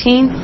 13th.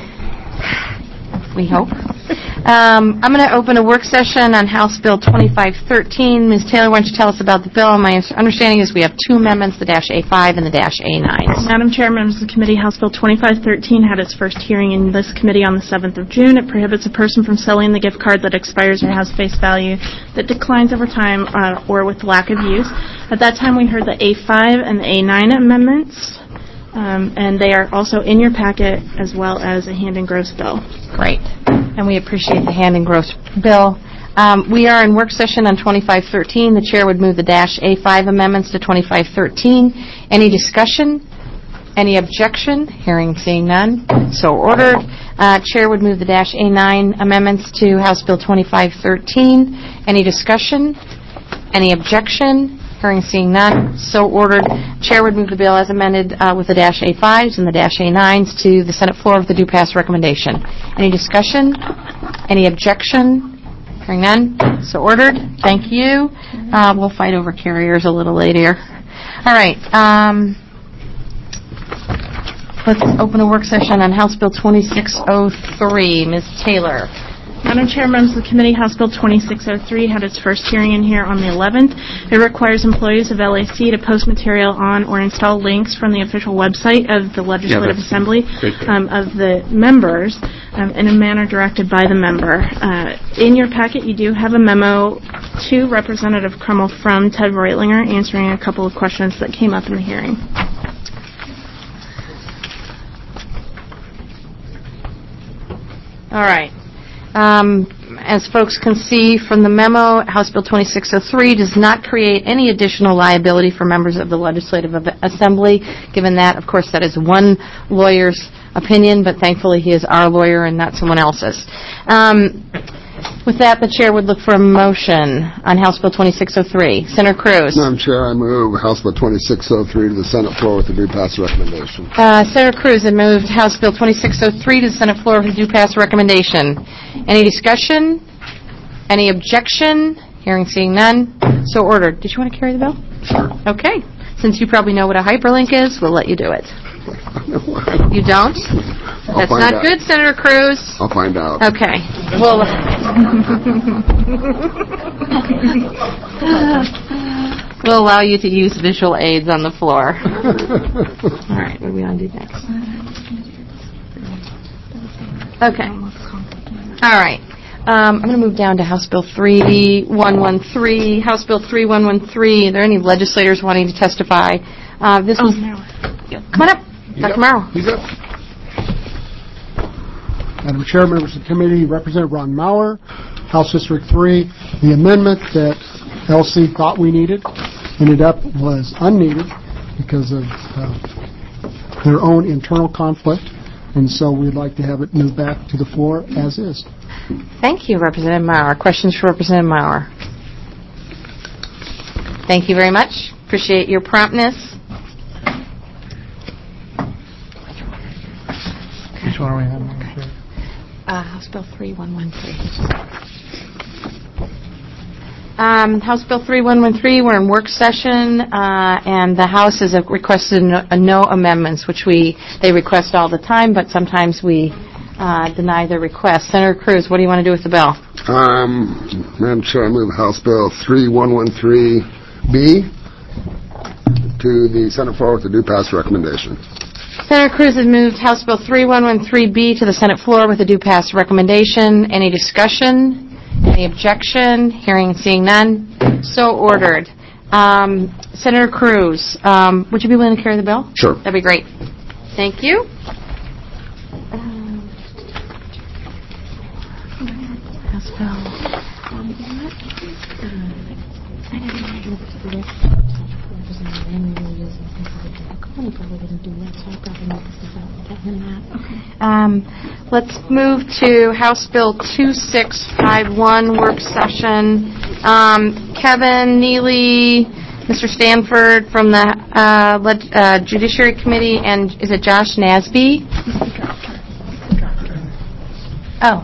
We hope. I'm going to open a work session on House Bill 2513. Ms. Taylor, why don't you tell us about the bill? My understanding is we have two amendments, the -A5 and the -A9. Madam Chair, members of the committee, House Bill 2513 had its first hearing in this committee on the 7th of June. It prohibits a person from selling the gift card that expires or has face value that declines over time or with lack of use. At that time, we heard the A5 and the A9 amendments. And they are also in your packet, as well as a hand and gross bill. Great. And we appreciate the hand and gross bill. We are in work session on 2513. The chair would move the -A5 amendments to 2513. Any discussion? Any objection? Hearing, seeing none. So ordered. Chair would move the -A9 amendments to House Bill 2513. Any discussion? Any objection? Hearing, seeing none. So ordered. Chair would move the bill as amended with the -A5s and the -A9s to the Senate floor with the due pass recommendation. Any discussion? Any objection? Hearing none. So ordered. Thank you. We'll fight over carriers a little later. All right. Let's open a work session on House Bill 2603. Ms. Taylor. Madam Chair, members of the committee, House Bill 2603 had its first hearing in here on the 11th. It requires employees of LAC to post material on or install links from the official website of the Legislative Assembly of the members in a manner directed by the member. In your packet, you do have a memo to Representative Crummell from Ted Reutlinger answering a couple of questions that came up in the hearing. All right. As folks can see from the memo, House Bill 2603 does not create any additional liability for members of the Legislative Assembly. Given that, of course, that is one lawyer's opinion, but thankfully he is our lawyer and not someone else's. With that, the chair would look for a motion on House Bill 2603. Senator Cruz. Madam Chair, I move House Bill 2603 to the Senate floor with the due pass recommendation. Senator Cruz had moved House Bill 2603 to the Senate floor with the due pass recommendation. Any discussion? Any objection? Hearing, seeing none. So ordered. Did you want to carry the bill? Sure. Okay. Since you probably know what a hyperlink is, we'll let you do it. You don't? That's not good, Senator Cruz. I'll find out. Okay. Well, we'll allow you to use visual aids on the floor. All right. What do we want to do next? Okay. All right. I'm going to move down to House Bill 3113. House Bill 3113. Are there any legislators wanting to testify? This was. Come on up, Dr. Morrow. He's up. Madam Chair, members of the committee, Representative Ron Maurer, House District 3. The amendment that LC thought we needed ended up was unneeded because of their own internal conflict, and so we'd like to have it moved back to the floor as is. Thank you, Representative Maurer. Questions for Representative Maurer? Thank you very much. Appreciate your promptness. Which one are we having? House Bill 3113. House Bill 3113, we're in work session, and the House has requested no amendments, which they request all the time, but sometimes we deny their request. Senator Cruz, what do you want to do with the bill? Madam Chair, I move House Bill 3113B to the Senate floor with the due pass recommendation. Senator Cruz has moved House Bill 3113B to the Senate floor with a due pass recommendation. Any discussion? Any objection? Hearing and seeing none. So ordered. Senator Cruz, would you be willing to carry the bill? Sure. That'd be great. Thank you. House Bill. Let's move to House Bill 2651 work session. Kevin Neely, Mr. Stanford from the Judiciary Committee, and is it Josh Nasby? Oh.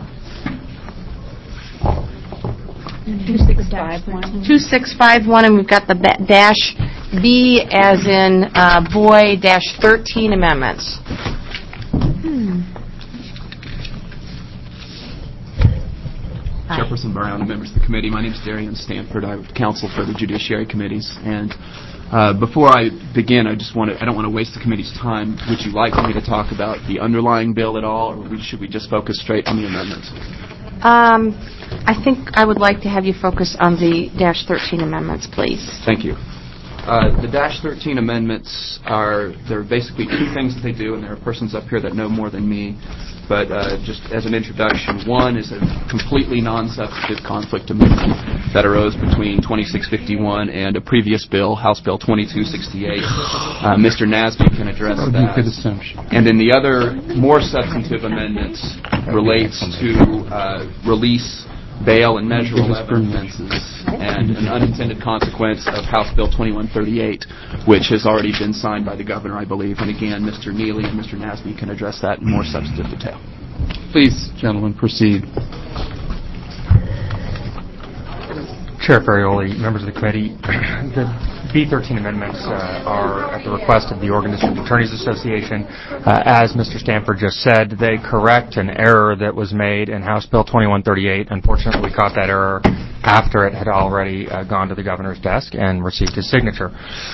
2651, and we've got the dash B as in boy dash 13 amendments. Chairperson Brown and members of the committee. My name is Darian Stanford. I counsel for the Judiciary Committees. And before I begin, I don't want to waste the committee's time. Would you like me to talk about the underlying bill at all, or should we just focus straight on the amendments? I think I would like to have you focus on the -13 amendments, please. Thank you. The -13 amendments there are basically two things that they do, and there are persons up here that know more than me. But just as an introduction, one is a completely non-substantive conflict amendment that arose between 2651 and a previous bill, House Bill 2268. Mr. Nasby can address that. And then the other, more substantive amendments relates to release, bail, and Measure 11 offenses, and an unintended consequence of House Bill 2138, which has already been signed by the governor, I believe. And again, Mr. Neely and Mr. Nasby can address that in more substantive detail. Please, gentlemen, proceed. Chair Ferrioli, members of the committee, the B-13 amendments are at the request of the Oregon District Attorneys Association. As Mr. Stanford just said, they correct an error that was made in House Bill 2138. Unfortunately, we caught that error after it had already gone to the governor's desk and received his signature.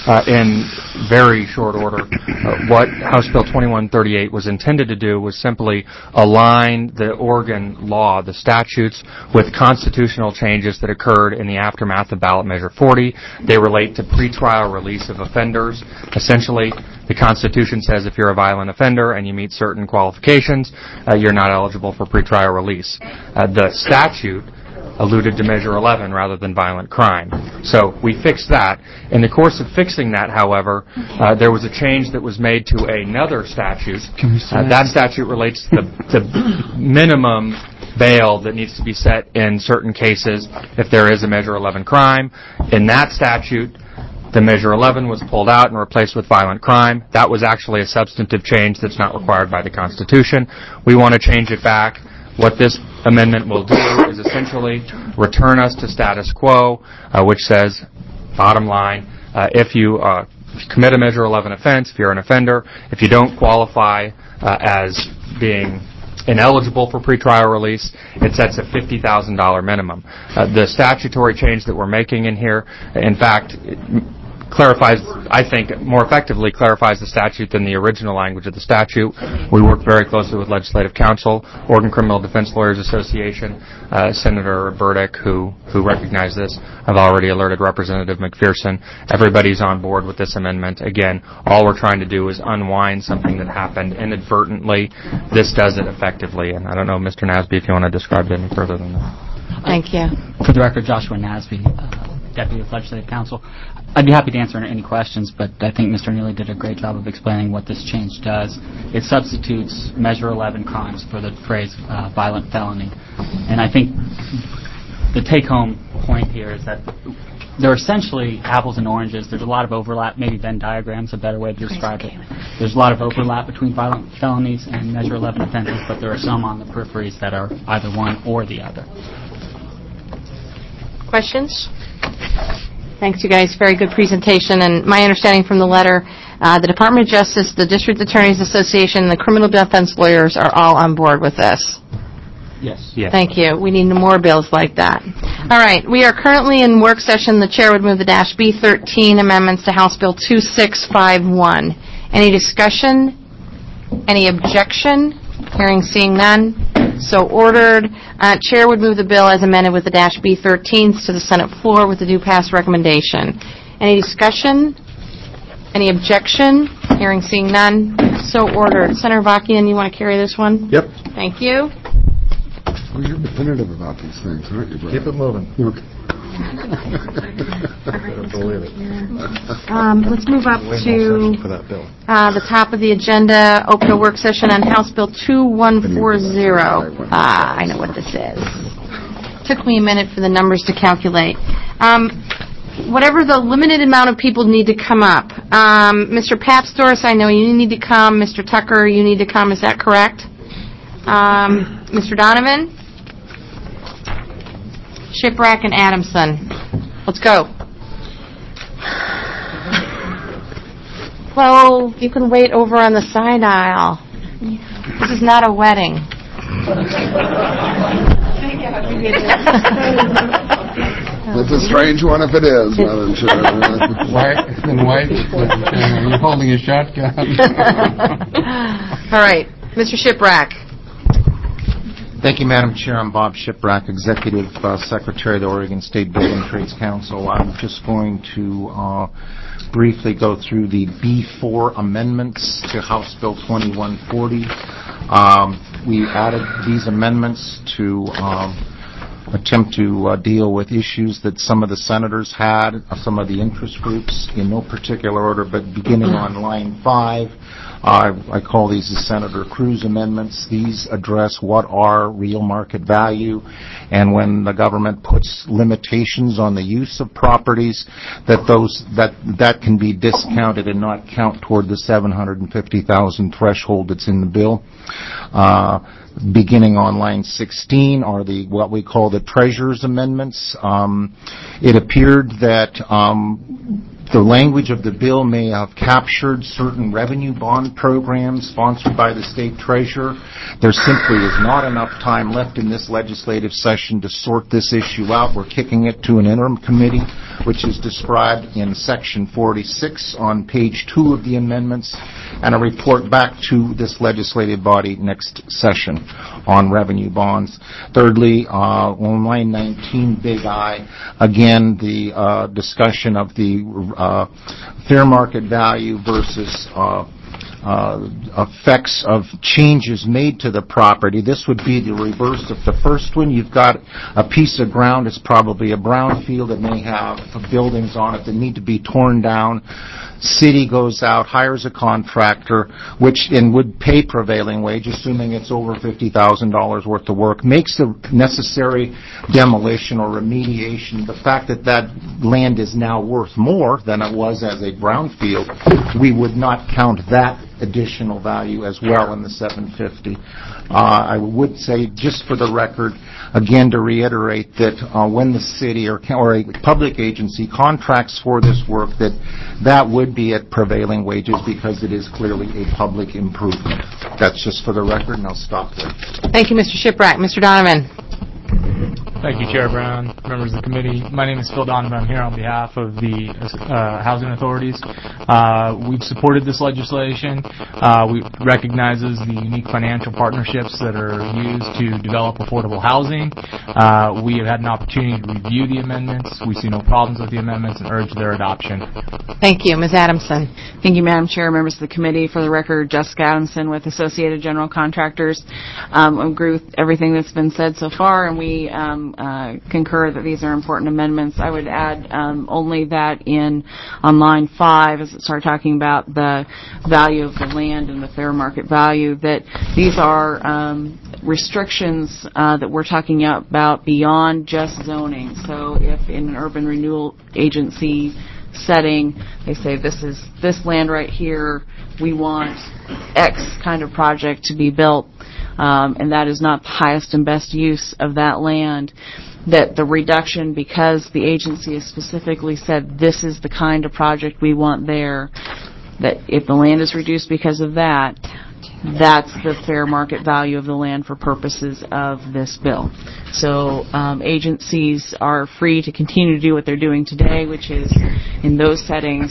In very short order, what House Bill 2138 was intended to do was simply align the Oregon law, the statutes, with constitutional changes that occurred in the aftermath of ballot measure 40. They relate to pretrial release of offenders. Essentially, the Constitution says if you're a violent offender and you meet certain qualifications, you're not eligible for pretrial release. The statute alluded to Measure 11 rather than violent crime. So we fixed that. In the course of fixing that, however, there was a change that was made to another statute. That statute relates to the minimum bail that needs to be set in certain cases if there is a Measure 11 crime. In that statute, the Measure 11 was pulled out and replaced with violent crime. That was actually a substantive change that's not required by the Constitution. We want to change it back. What this amendment will do is essentially return us to status quo, which says, bottom line, if you commit a Measure 11 offense, if you're an offender, if you don't qualify as being ineligible for pretrial release, it sets a $50,000 minimum. The statutory change that we're making in here, in fact, clarifies, I think, more effectively clarifies the statute than the original language of the statute. We worked very closely with Legislative Counsel, Oregon Criminal Defense Lawyers Association, Senator Burdick, who recognized this. I've already alerted Representative McPherson. Everybody's on board with this amendment. Again, all we're trying to do is unwind something that happened inadvertently. This does it effectively. And I don't know, Mr. Nasby, if you want to describe it any further than that. Thank you. For the record, Joshua Nasby, Deputy of Legislative Counsel. I'd be happy to answer any questions, but I think Mr. Neely did a great job of explaining what this change does. It substitutes Measure 11 crimes for the phrase violent felony. And I think the take-home point here is that they're essentially apples and oranges. There's a lot of overlap. Maybe Venn diagram's a better way to describe it. There's a lot of overlap between violent felonies and Measure 11 offenses, but there are some on the peripheries that are either one or the other. Questions? Thanks, you guys. Very good presentation. And my understanding from the letter, the Department of Justice, the District Attorneys Association, and the criminal defense lawyers are all on board with this. Yes. Thank you. We need more bills like that. All right. We are currently in work session. The chair would move the -B13 amendments to House Bill 2651. Any discussion? Any objection? Hearing, seeing none. So ordered. Chair would move the bill as amended with the -B13s to the Senate floor with the due pass recommendation. Any discussion? Any objection? Hearing, seeing none. So ordered. Senator Vakian, you want to carry this one? Yep. Thank you. Well, you're definitive about these things, aren't you, brother? Keep it moving. Okay. I don't believe it. Let's move up Way more to session for that bill. the top of the agenda, open a work session on House Bill 2140. I know what this is. Took me a minute for the numbers to calculate. Whatever the limited amount of people need to come up. Mr. Papsdorf, I know you need to come. Mr. Tucker, you need to come. Is that correct? Mr. Donovan? Shiprack and Adamson. Let's go. Well, you can wait over on the side aisle. This is not a wedding. It's a strange one if it is, Madam Chair. Are you holding a shotgun? All right, Mr. Shiprack. Thank you, Madam Chair. I'm Bob Shiprack, Executive Secretary of the Oregon State Building Trades Council. I'm just going to briefly go through the B4 amendments to House Bill 2140. We added these amendments to attempt to deal with issues that some of the senators had, some of the interest groups, in no particular order, but beginning on line 5. I call these the Senator Cruz amendments. These address what are real market value, and when the government puts limitations on the use of properties, that can be discounted and not count toward the $750,000 threshold that's in the bill. Beginning on line 16 are what we call the Treasurer's amendments. It appeared that the language of the bill may have captured certain revenue bond programs sponsored by the state treasurer. There simply is not enough time left in this legislative session to sort this issue out. We're kicking it to an interim committee, which is described in section 46 on page 2 of the amendments, and a report back to this legislative body next session on revenue bonds. Thirdly, on line 19, big I, again, the discussion of the fair market value versus effects of changes made to the property. This would be the reverse of the first one. You've got a piece of ground, it's probably a brownfield that may have buildings on it that need to be torn down. City goes out, hires a contractor, which would pay prevailing wage, assuming it's over $50,000 worth of work, makes the necessary demolition or remediation. The fact that that land is now worth more than it was as a brownfield, we would not count that additional value as well in the $750,000. I would say, just for the record, again, to reiterate that when the city or a public agency contracts for this work, that would be at prevailing wages because it is clearly a public improvement. That's just for the record, and I'll stop there. Thank you, Mr. Shiprack. Mr. Donovan. Thank you, Chair Brown, members of the committee. My name is Phil Donovan. I'm here on behalf of the housing authorities. We've supported this legislation. We recognizes the unique financial partnerships that are used to develop affordable housing. We have had an opportunity to review the amendments. We see no problems with the amendments and urge their adoption. Thank you. Ms. Adamson. Thank you, Madam Chair, members of the committee. For the record, Jessica Adamson with Associated General Contractors. I agree with everything that's been said so far, and we concur that these are important amendments. I would add only that on line 5, as it started talking about the value of the land and the fair market value, that these are restrictions that we're talking about beyond just zoning. So if in an urban renewal agency setting they say this land right here, we want X kind of project to be built, and that is not the highest and best use of that land, that the reduction, because the agency has specifically said this is the kind of project we want there, that if the land is reduced because of that, that's the fair market value of the land for purposes of this bill. So agencies are free to continue to do what they're doing today, which is in those settings,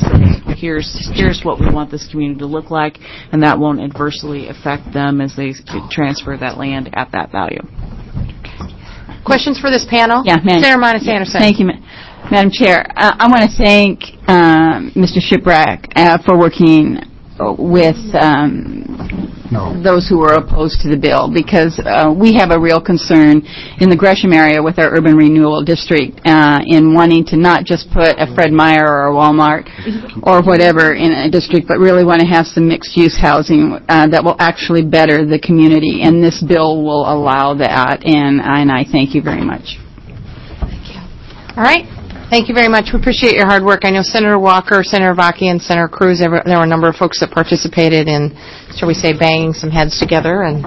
here's what we want this community to look like, and that won't adversely affect them as they transfer that land at that value. Questions for this panel? Yeah, Sarah Monis Anderson. Thank you, Madam Chair. I want to thank Mr. Shiprack for working with those who are opposed to the bill, because we have a real concern in the Gresham area with our urban renewal district in wanting to not just put a Fred Meyer or a Walmart or whatever in a district, but really want to have some mixed-use housing that will actually better the community, and this bill will allow that, and I thank you very much. Thank you. All right. Thank you very much. We appreciate your hard work. I know Senator Walker, Senator Vaki, and Senator Cruz, there were a number of folks that participated in, shall we say, banging some heads together. And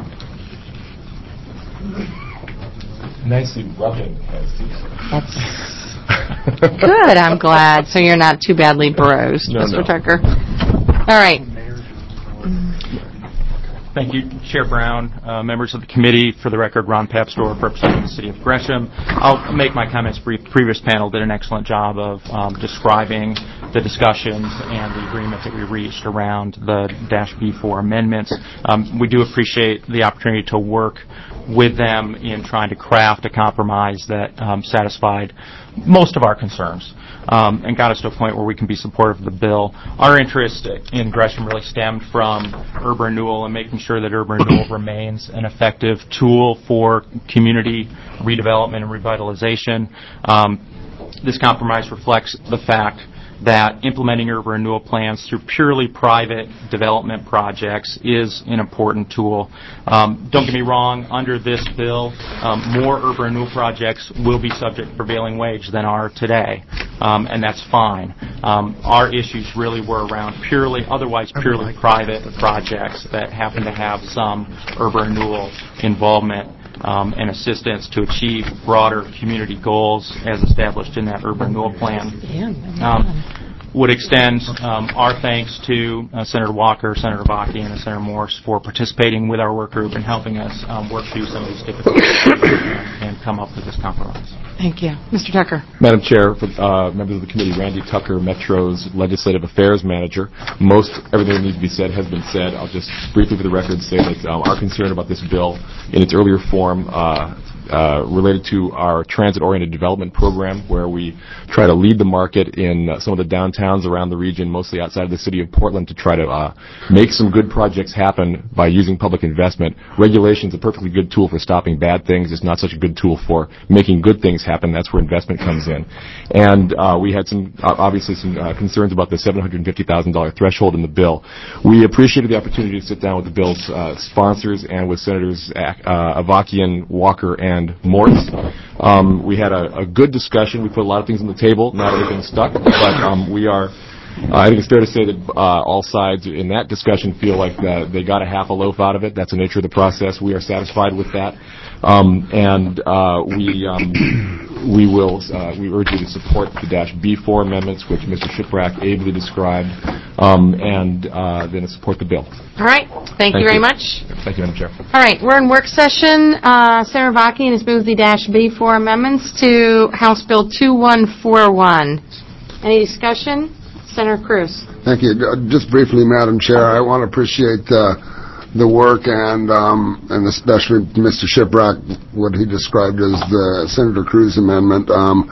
nicely rubbing heads together. That's good. I'm glad. So you're not too badly bruised, Mr. Tucker. All right. Thank you, Chair Brown, members of the committee. For the record, Ron Papsdorf, representing the City of Gresham. I'll make my comments brief. Previous panel did an excellent job of describing the discussions and the agreement that we reached around the -B4 amendments. We do appreciate the opportunity to work with them in trying to craft a compromise that satisfied most of our concerns. And got us to a point where we can be supportive of the bill. Our interest in Gresham really stemmed from urban renewal and making sure that urban renewal remains an effective tool for community redevelopment and revitalization. This compromise reflects the fact that implementing urban renewal plans through purely private development projects is an important tool. Don't get me wrong, under this bill, more urban renewal projects will be subject to prevailing wage than are today, and that's fine. Our issues really were around otherwise purely private projects that happen to have some urban renewal involvement and assistance to achieve broader community goals as established in that urban renewal plan. Would extend our thanks to Senator Walker, Senator Vaki, and Senator Morse for participating with our work group and helping us work through some of these difficult issues and come up with this compromise. Thank you. Mr. Tucker. Madam Chair, members of the committee, Randy Tucker, Metro's Legislative Affairs Manager. Everything that needs to be said has been said. I'll just briefly for the record say that our concern about this bill in its earlier form related to our transit-oriented development program, where we try to lead the market in some of the downtowns around the region, mostly outside of the city of Portland, to try to make some good projects happen by using public investment. Regulation is a perfectly good tool for stopping bad things. It's not such a good tool for making good things happen. That's where investment comes in. And we had some concerns about the $750,000 threshold in the bill. We appreciated the opportunity to sit down with the bill's sponsors and with Senators Avakian, Walker, and Morse. We had a good discussion. We put a lot of things on the table. Not everything stuck, but I think it's fair to say that all sides in that discussion feel like they got a half a loaf out of it. That's the nature of the process. We are satisfied with that. We urge you to support the -B4 amendments, which Mr. Shiprack ably described, and then support the bill. All right. Thank you very much. Thank you, Madam Chair. All right. We're in work session. Senator Vaki has moved the -B4 amendments to House Bill 2141. Any discussion? Senator Cruz. Thank you. Just briefly, Madam Chair, I want to appreciate the work and especially Mr. Shiprack, what he described as the Senator Cruz amendment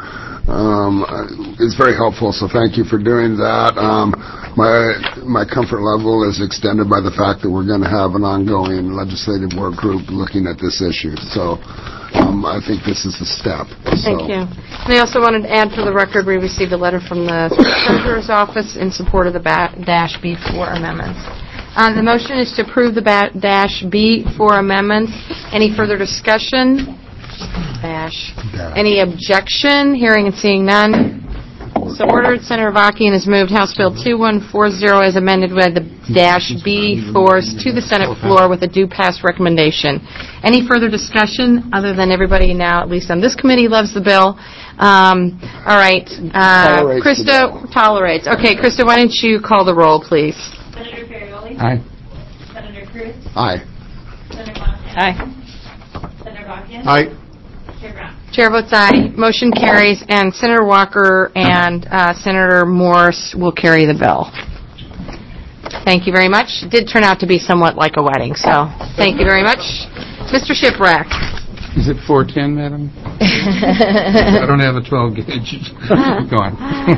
is very helpful, so thank you for doing that. My comfort level is extended by the fact that we're going to have an ongoing legislative work group looking at this issue, so I think this is a step. Thank you. And I also wanted to add for the record, we received a letter from the Treasurer's Office in support of the -B4 amendments. The motion is to approve the -B4 amendments. Any further discussion? Any objection? Hearing and seeing none. So ordered. Senator Avakian has moved House Bill 2140 as amended with the -B4s to the Senate floor with a due pass recommendation. Any further discussion other than everybody now, at least on this committee, loves the bill? All right. Krista tolerates. Okay, Krista, why don't you call the roll, please? Senator Ferrioli? Aye. Senator Cruz? Aye. Senator Monahan? Aye. Senator Vakian? Aye. Chair Brown? Chair votes aye. Motion carries, and Senator Walker and Senator Morse will carry the bill. Thank you very much. It did turn out to be somewhat like a wedding, so thank you very much. Mr. Shiprack. Is it 410, madam? I don't have a 12 gauge. Go on.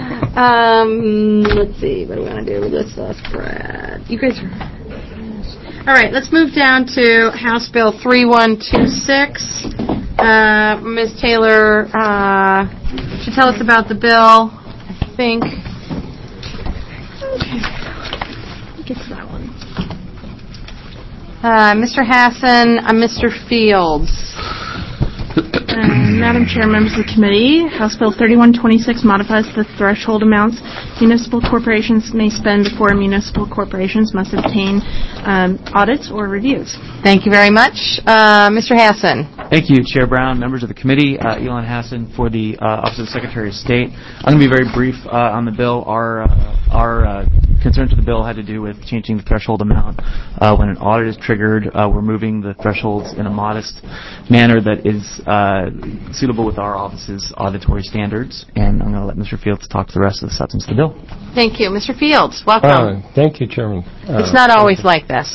Let's see. What do we want to do with this spread? You guys are... All right. Let's move down to House Bill 3126. Ms. Taylor should tell us about the bill, I think. Okay. Get to that one. Mr. Hassan, Mr. Fields. Madam Chair, members of the committee, House Bill 3126 modifies the threshold amounts municipal corporations may spend before municipal corporations must obtain audits or reviews. Thank you very much. Mr. Hassan. Thank you, Chair Brown, members of the committee. Elon Hassan for the Office of the Secretary of State. I'm going to be very brief on the bill. Our concerns with the bill had to do with changing the threshold amount. When an audit is triggered, we're moving the thresholds in a modest manner that is suitable with our office's auditory standards. And I'm going to let Mr. Fields talk to the rest of the substance of the bill. Thank you. Mr. Fields, welcome. Thank you, Chairman. It's not always like this.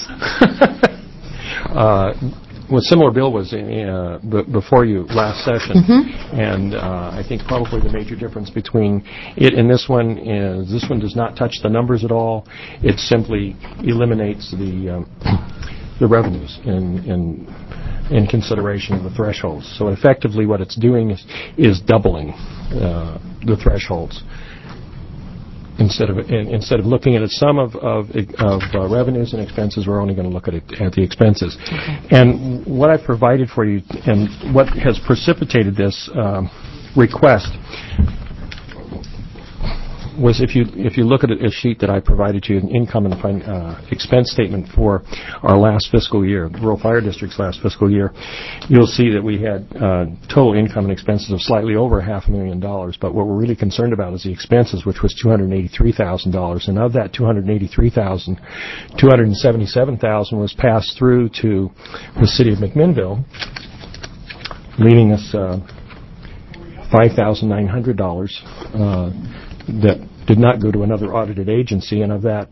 Well, similar bill was before you last session, and I think probably the major difference between it and this one is this one does not touch the numbers at all. It simply eliminates the revenues in consideration of the thresholds. So effectively, what it's doing is doubling the thresholds. Instead of looking at a sum of revenues and expenses, we're only going to look at the expenses. Okay. And what I've provided for you, and what has precipitated this request, was if you look at a sheet that I provided you, an income and expense statement for our last fiscal year, the Rural Fire District's last fiscal year, you'll see that we had total income and expenses of slightly over $500,000. But what we're really concerned about is the expenses, which was $283,000. And of that $283,000, $277,000 was passed through to the city of McMinnville, leaving us $5,900 that did not go to another audited agency, and of that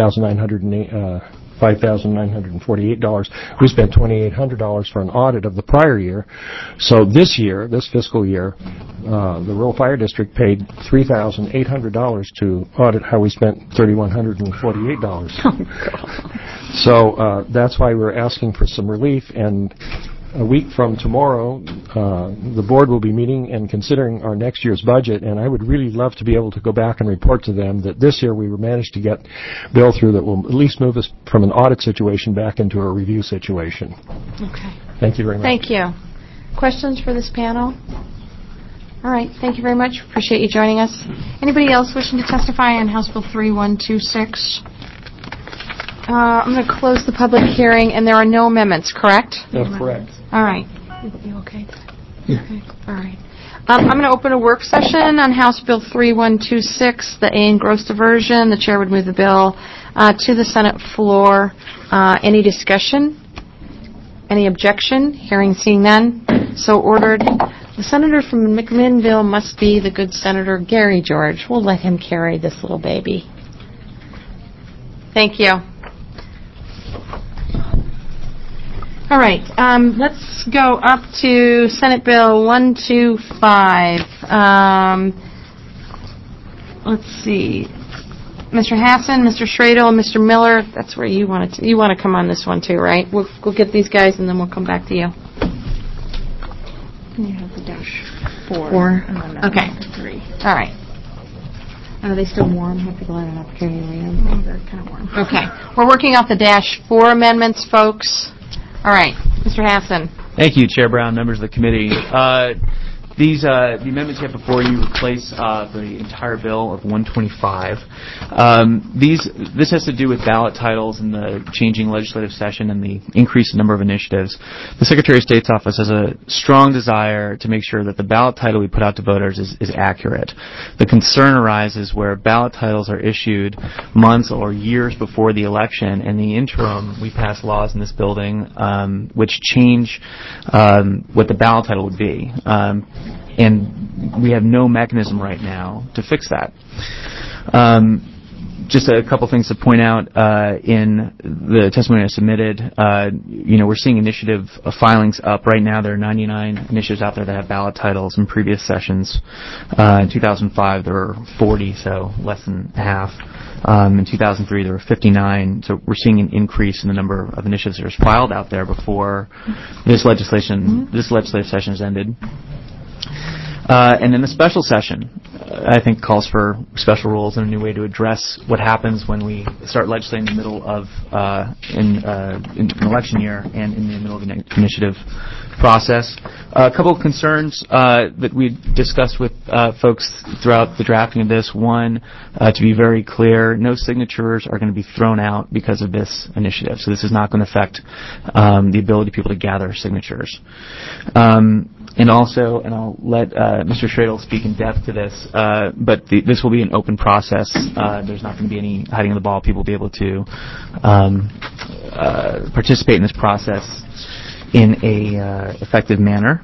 $5,948, we spent $2,800 for an audit of the prior year. So this fiscal year, the Rural Fire District paid $3,800 to audit how we spent $3,148. Oh, God. So that's why we're asking for some relief, and a week from tomorrow, the board will be meeting and considering our next year's budget, and I would really love to be able to go back and report to them that this year we managed to get a bill through that will at least move us from an audit situation back into a review situation. Okay. Thank you very much. Thank you. Questions for this panel? All right. Thank you very much. Appreciate you joining us. Anybody else wishing to testify on House Bill 3126? I'm going to close the public hearing, and there are no amendments, correct? That's correct. All right. You okay? Yeah. Okay. All right. I'm going to open a work session on House Bill 3126, the A and gross diversion. The chair would move the bill to the Senate floor. Any discussion? Any objection? Hearing, seeing none. So ordered. The senator from McMinnville must be the good Senator Gary George. We'll let him carry this little baby. Thank you. All right, let's go up to Senate Bill 125. Let's see. Mr. Hassan, Mr. Schradel, and Mr. Miller, that's where you want to come on this one too, right? We'll get these guys and then we'll come back to you. You have the dash 4. Okay. 3. All right. Are they still warm? Have to go out and up carry around. They're kind of warm. Okay. We're working off the dash 4 amendments, folks. All right. Mr. Hassan. Thank you, Chair Brown, members of the committee. The amendments you have before you replace the entire bill of 125. This has to do with ballot titles and the changing legislative session and the increased number of initiatives. The Secretary of State's office has a strong desire to make sure that the ballot title we put out to voters is accurate. The concern arises where ballot titles are issued months or years before the election. In the interim, we pass laws in this building which change what the ballot title would be. And we have no mechanism right now to fix that. Just a couple things to point out in the testimony I submitted. We're seeing initiative filings up right now. There are 99 initiatives out there that have ballot titles in previous sessions. In 2005, there were 40, so less than half. In 2003, there were 59. So we're seeing an increase in the number of initiatives that are filed out there before this legislative session has ended. And then the special session, I think, calls for special rules and a new way to address what happens when we start legislating in the middle of in an election year and in the middle of an initiative process. A couple of concerns that we discussed with folks throughout the drafting of this. One, to be very clear, no signatures are going to be thrown out because of this initiative. So this is not going to affect the ability of people to gather signatures. And also, and I'll let Mr. Schradel speak in depth to this, but this will be an open process. There's not going to be any hiding of the ball. People will be able to participate in this process in a effective manner.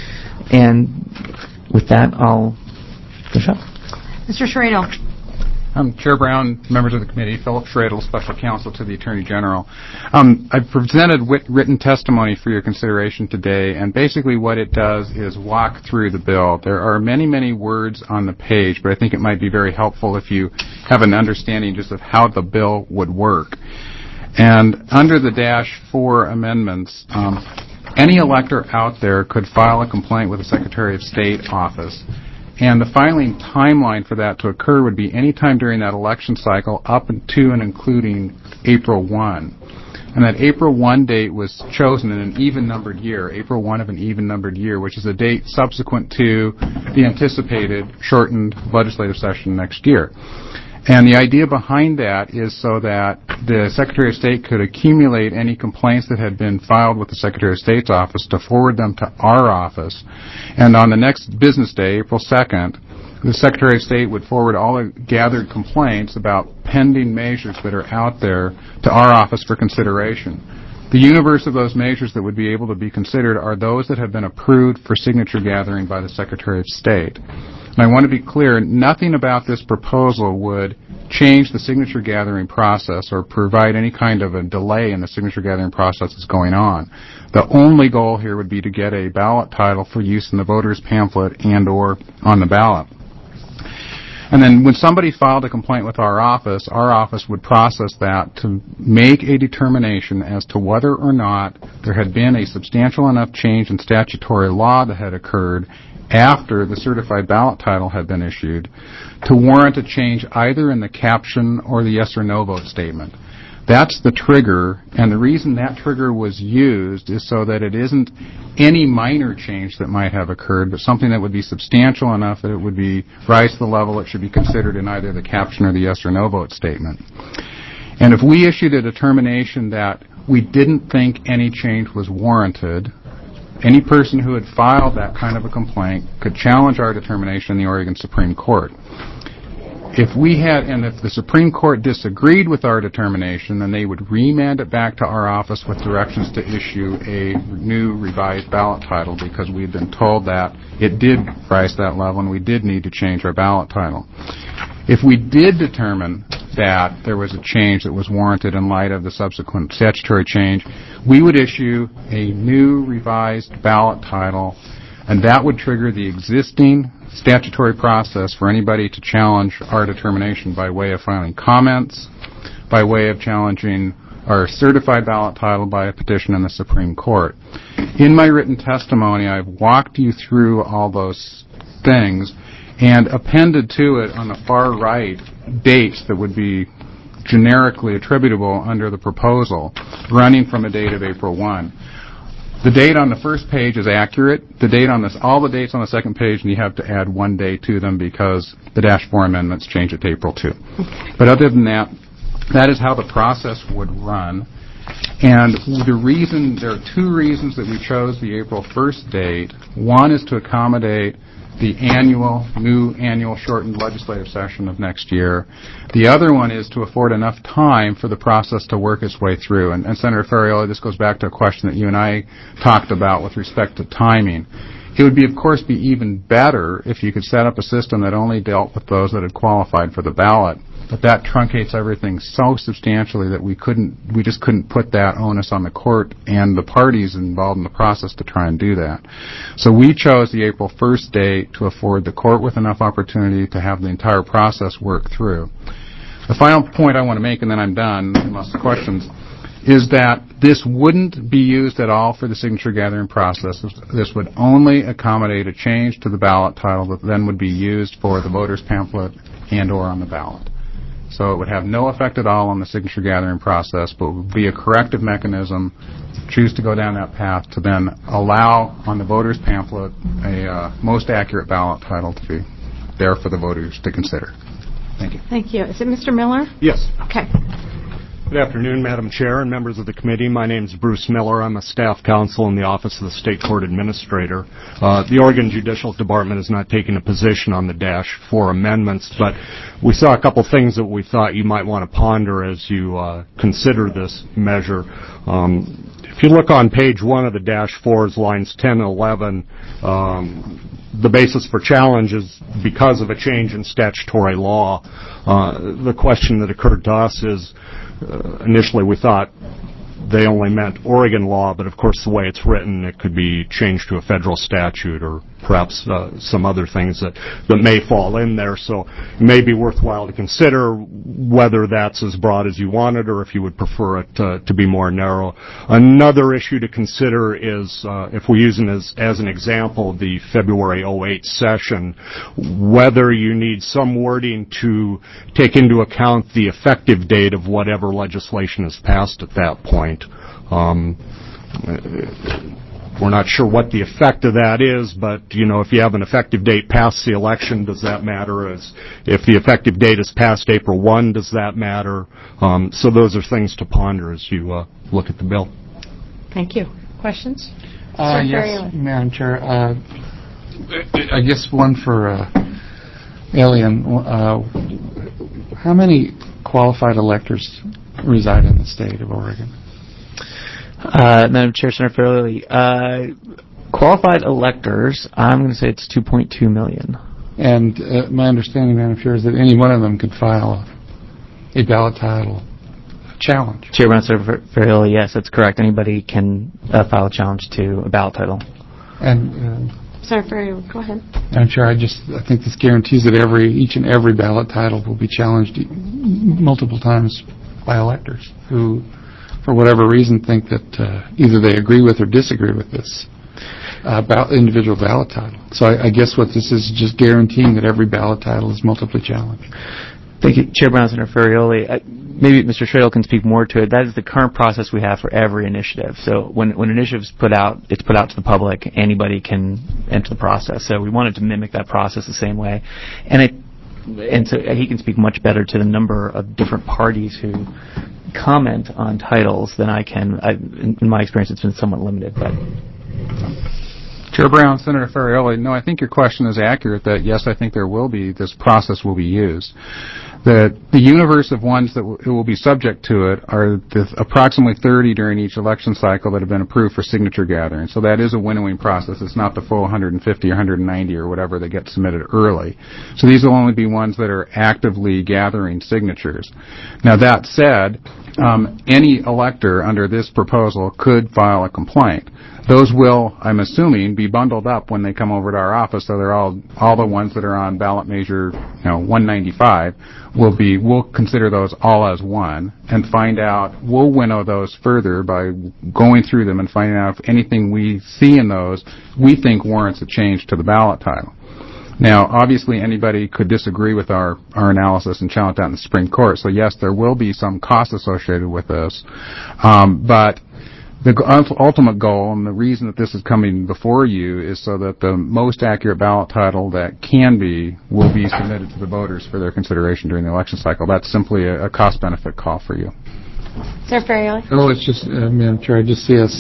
And with that, I'll finish up. Mr. Schradel. Chair Brown, members of the committee, Philip Schradel, Special Counsel to the Attorney General. I've presented written testimony for your consideration today, and basically what it does is walk through the bill. There are many, many words on the page, but I think it might be very helpful if you have an understanding just of how the bill would work. And under the -4 amendments, any elector out there could file a complaint with the Secretary of State office. And the filing timeline for that to occur would be any time during that election cycle up to and including April 1. And that April 1 date was chosen in an even-numbered year, April 1 of an even-numbered year, which is a date subsequent to the anticipated shortened legislative session next year. And the idea behind that is so that the Secretary of State could accumulate any complaints that had been filed with the Secretary of State's office to forward them to our office. And on the next business day, April 2nd, the Secretary of State would forward all the gathered complaints about pending measures that are out there to our office for consideration. The universe of those measures that would be able to be considered are those that have been approved for signature gathering by the Secretary of State. And I want to be clear, nothing about this proposal would change the signature gathering process or provide any kind of a delay in the signature gathering process that's going on. The only goal here would be to get a ballot title for use in the voter's pamphlet and or on the ballot. And then when somebody filed a complaint with our office would process that to make a determination as to whether or not there had been a substantial enough change in statutory law that had occurred after the certified ballot title had been issued to warrant a change either in the caption or the yes or no vote statement. That's the trigger, and the reason that trigger was used is so that it isn't any minor change that might have occurred, but something that would be substantial enough that it would be rise to the level it should be considered in either the caption or the yes or no vote statement. And if we issued a determination that we didn't think any change was warranted, any person who had filed that kind of a complaint could challenge our determination in the Oregon Supreme Court. If the Supreme Court disagreed with our determination, then they would remand it back to our office with directions to issue a new revised ballot title because we had been told that it did rise to that level and we did need to change our ballot title. If we did determine that there was a change that was warranted in light of the subsequent statutory change, we would issue a new revised ballot title, and that would trigger the existing statutory process for anybody to challenge our determination by way of filing comments, by way of challenging our certified ballot title by a petition in the Supreme Court. In my written testimony, I've walked you through all those things and appended to it on the far right dates that would be generically attributable under the proposal, running from a date of April 1. The date on the first page is accurate. All the dates on the second page, and you have to add one day to them because the -4 amendments change it to April 2. But other than that, that is how the process would run. And there are two reasons that we chose the April 1st date. One is to accommodate the new annual shortened legislative session of next year. The other one is to afford enough time for the process to work its way through. And Senator Ferrioli, this goes back to a question that you and I talked about with respect to timing. It would, of course, be even better if you could set up a system that only dealt with those that had qualified for the ballot. But that truncates everything so substantially that we just couldn't put that onus on the court and the parties involved in the process to try and do that. So we chose the April 1st date to afford the court with enough opportunity to have the entire process work through. The final point I want to make, and then I'm done, unless the questions, is that this wouldn't be used at all for the signature gathering process. This would only accommodate a change to the ballot title that then would be used for the voter's pamphlet and or on the ballot. So it would have no effect at all on the signature gathering process, but would be a corrective mechanism, choose to go down that path to then allow on the voter's pamphlet a most accurate ballot title to be there for the voters to consider. Thank you. Thank you. Is it Mr. Miller? Yes. Okay. Good afternoon, Madam Chair and members of the committee. My name is Bruce Miller. I'm a staff counsel in the Office of the State Court Administrator. The Oregon Judicial Department is not taking a position on the Dash 4 amendments, but we saw a couple things that we thought you might want to ponder as you consider this measure. If you look on page 1 of the Dash 4s, lines 10 and 11, the basis for challenge is because of a change in statutory law. The question that occurred to us is, initially we thought they only meant Oregon law, but of course the way it's written, it could be changed to a federal statute or perhaps some other things that may fall in there. So it may be worthwhile to consider whether that's as broad as you want it or if you would prefer it to be more narrow. Another issue to consider is, if we're using as an example the February 08 session, whether you need some wording to take into account the effective date of whatever legislation is passed at that point. We're not sure what the effect of that is, but, if you have an effective date past the election, does that matter? If the effective date is past April 1, does that matter? So those are things to ponder as you look at the bill. Thank you. Questions? Yes, Madam Chair. I guess one for Alien. How many qualified electors reside in the state of Oregon? Madam Chair, Senator Farrelly, qualified electors, I'm going to say it's 2.2 million. And my understanding, Madam Chair, is that any one of them could file a ballot title challenge. Chairman Senator Farrelly, yes, that's correct. Anybody can file a challenge to a ballot title. And Senator Farrelly, go ahead. Madam Chair, I think this guarantees that each and every ballot title will be challenged multiple times by electors who, for whatever reason, think that either they agree with or disagree with this individual ballot title. So I guess what this is just guaranteeing that every ballot title is multiply challenged. Thank you, Chair Brown, Senator Farrelly. Maybe Mr. Schradel can speak more to it. That is the current process we have for every initiative. So when an initiative is put out, it's put out to the public. Anybody can enter the process. So we wanted to mimic that process the same way. And so he can speak much better to the number of different parties who comment on titles than I can. In my experience, it's been somewhat limited. But Chair Brown, Senator Farrelly, no, I think your question is accurate that, yes, I think this process will be used. The universe of ones that will be subject to it are approximately 30 during each election cycle that have been approved for signature gathering. So that is a winnowing process. It's not the full 150 or 190 or whatever that get submitted early. So these will only be ones that are actively gathering signatures. Now, that said, any elector under this proposal could file a complaint. Those will, I'm assuming, be bundled up when they come over to our office, so they're all the ones that are on ballot measure 195 we'll consider those all as one and find out, we'll winnow those further by going through them and finding out if anything we see in those we think warrants a change to the ballot title. Now, obviously, anybody could disagree with our analysis and challenge that in the Supreme Court. So, yes, there will be some cost associated with this. But the ultimate goal and the reason that this is coming before you is so that the most accurate ballot title that can be will be submitted to the voters for their consideration during the election cycle. That's simply a cost-benefit call for you. Senator Farrelly? Oh, it's just, Madam Chair, I just see us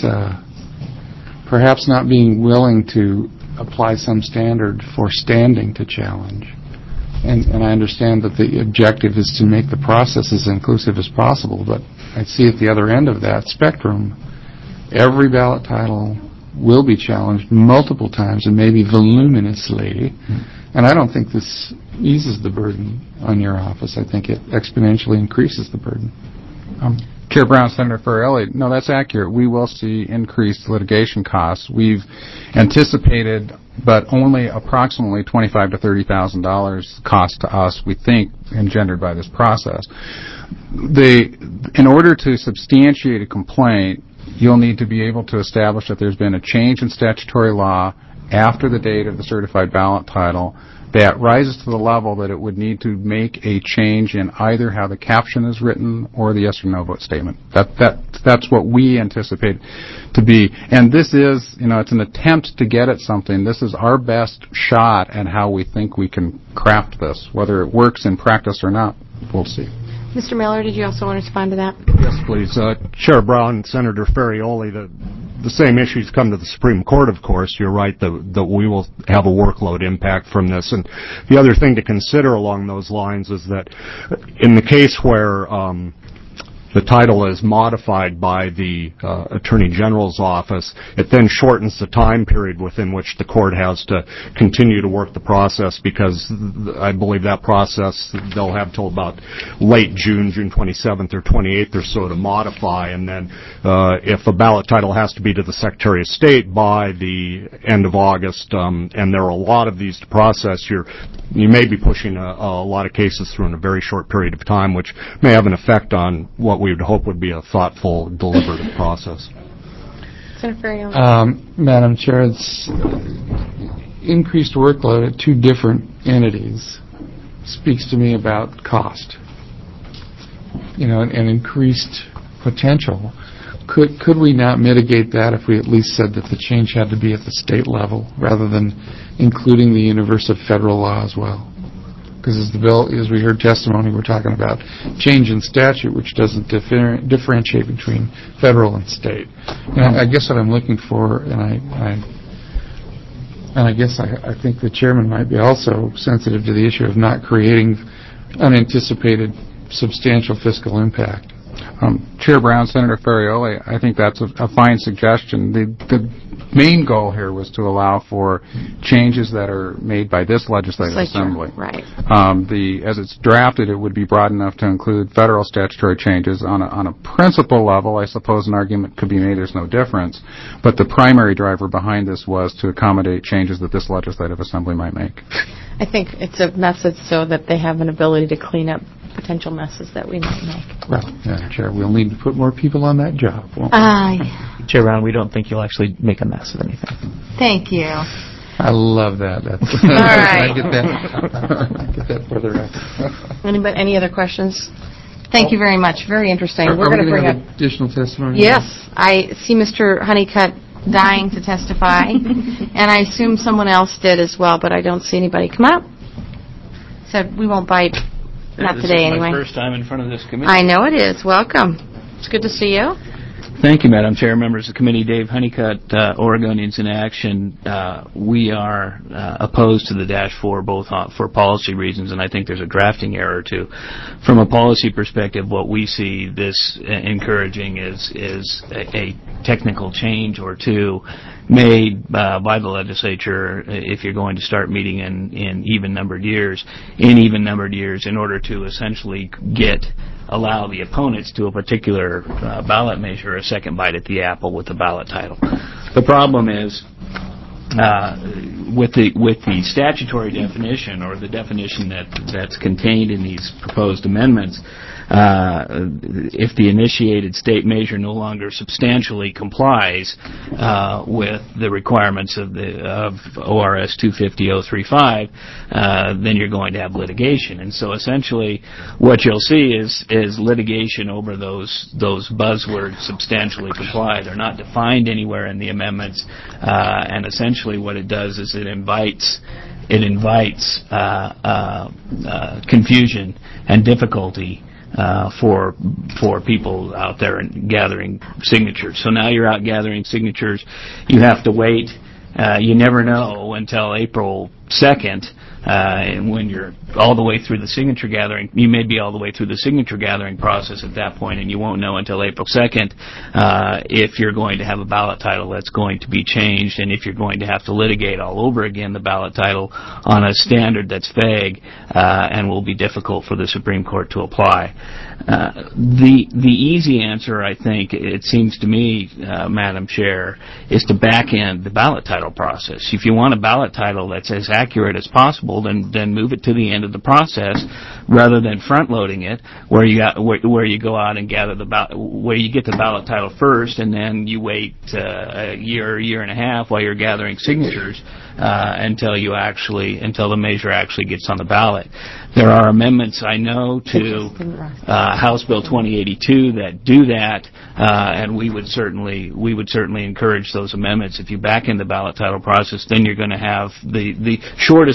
perhaps not being willing to apply some standard for standing to challenge. And I understand that the objective is to make the process as inclusive as possible, but I see at the other end of that spectrum, every ballot title will be challenged multiple times and maybe voluminously. And I don't think this eases the burden on your office. I think it exponentially increases the burden. Chair Brown, Senator Farrelly, no, that's accurate. We will see increased litigation costs. We've anticipated, but only approximately $25,000 to $30,000 cost to us, we think, engendered by this process. In order to substantiate a complaint, you'll need to be able to establish that there's been a change in statutory law after the date of the certified ballot title that rises to the level that it would need to make a change in either how the caption is written or the yes or no vote statement. That's what we anticipate to be. And this is, it's an attempt to get at something. This is our best shot at how we think we can craft this. Whether it works in practice or not, we'll see. Mr. Miller, did you also want to respond to that? Yes, please. Chair Brown, Senator Ferrioli, the same issues come to the Supreme Court, of course. You're right that we will have a workload impact from this. And the other thing to consider along those lines is that in the case where the title is modified by the Attorney General's office, it then shortens the time period within which the court has to continue to work the process, because I believe that process, they'll have till about late June 27th or 28th or so to modify, and then if a ballot title has to be to the Secretary of State by the end of August, and there are a lot of these to process, you may be pushing a lot of cases through in a very short period of time, which may have an effect on what we would hope would be a thoughtful, deliberative process. Senator Ferrioli. Madam Chair, it's increased workload at two different entities speaks to me about cost, and increased potential. Could we not mitigate that if we at least said that the change had to be at the state level rather than including the universe of federal law as well? Because as we heard testimony, we're talking about change in statute, which doesn't differentiate between federal and state. And I guess what I'm looking for, and I guess I think the chairman might be also sensitive to the issue of not creating unanticipated substantial fiscal impact. Chair Brown, Senator Ferrioli, I think that's a fine suggestion. The main goal here was to allow for changes that are made by this legislative assembly. Right. As it's drafted, it would be broad enough to include federal statutory changes. On a principle level, I suppose an argument could be made there's no difference, but the primary driver behind this was to accommodate changes that this legislative assembly might make. I think it's a message so that they have an ability to clean up potential messes that we might make. Well, Madam Chair, we'll need to put more people on that job, won't we? Chair Brown, we don't think you'll actually make a mess of anything. Thank you. I love that. All right. I get that for the record. Any other questions? Thank you very much. Very interesting. We're going to bring have up additional testimony. Yes, I see Mr. Honeycutt dying to testify, and I assume someone else did as well, but I don't see anybody come up. So we won't bite. Not today, anyway. This is my first time in front of this committee. I know it is. Welcome. It's good to see you. Thank you, Madam Chair, members of the committee. Dave Honeycutt, Oregonians in Action. We are opposed to the -4, both for policy reasons, and I think there's a drafting error, too. From a policy perspective, what we see this encouraging is a technical change or two made by the legislature if you're going to start meeting in even-numbered years, in order to essentially allow the opponents to a particular ballot measure a second bite at the apple with the ballot title. The problem is with the statutory definition, or the definition that's contained in these proposed amendments, if the initiated state measure no longer substantially complies with the requirements of ORS 250-035, then you're going to have litigation. And so essentially what you'll see is litigation over those buzzwords, substantially comply. They're not defined anywhere in the amendments, and essentially what it does is it invites confusion and difficulty for people out there and gathering signatures. So now you're out gathering signatures. You have to wait. You never know until April 2nd. And when you're all the way through the signature gathering, you may be all the way through the signature gathering process at that point, and you won't know until April 2nd if you're going to have a ballot title that's going to be changed, and if you're going to have to litigate all over again the ballot title on a standard that's vague and will be difficult for the Supreme Court to apply. The easy answer, I think, it seems to me, Madam Chair, is to back end the ballot title process. If you want a ballot title that's as accurate as possible, then move it to the end of the process rather than front loading it, where you go out and gather where you get the ballot title first, and then you wait a year and a half while you're gathering signatures until the measure actually gets on the ballot. There are amendments, I know, to House Bill 2082 that do that, and we would certainly encourage those amendments. If you back in the ballot title process, then you're going to have the shortest amount of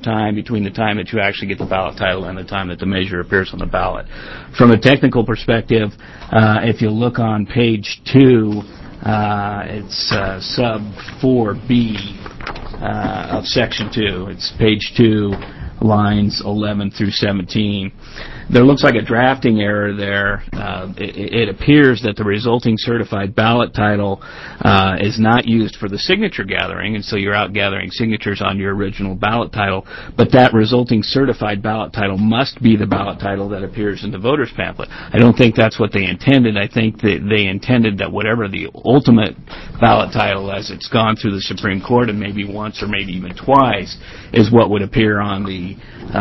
time between the time that you actually get the ballot title and the time that the measure appears on the ballot. From a technical perspective, if you look on page 2, it's sub 4B of section 2. It's page 2, lines 11 through 17. There looks like a drafting error there. It appears that the resulting certified ballot title is not used for the signature gathering, and so you're out gathering signatures on your original ballot title, but that resulting certified ballot title must be the ballot title that appears in the voter's pamphlet. I don't think that's what they intended. I think that they intended that whatever the ultimate ballot title, as it's gone through the Supreme Court, and maybe once or maybe even twice, is what would appear on the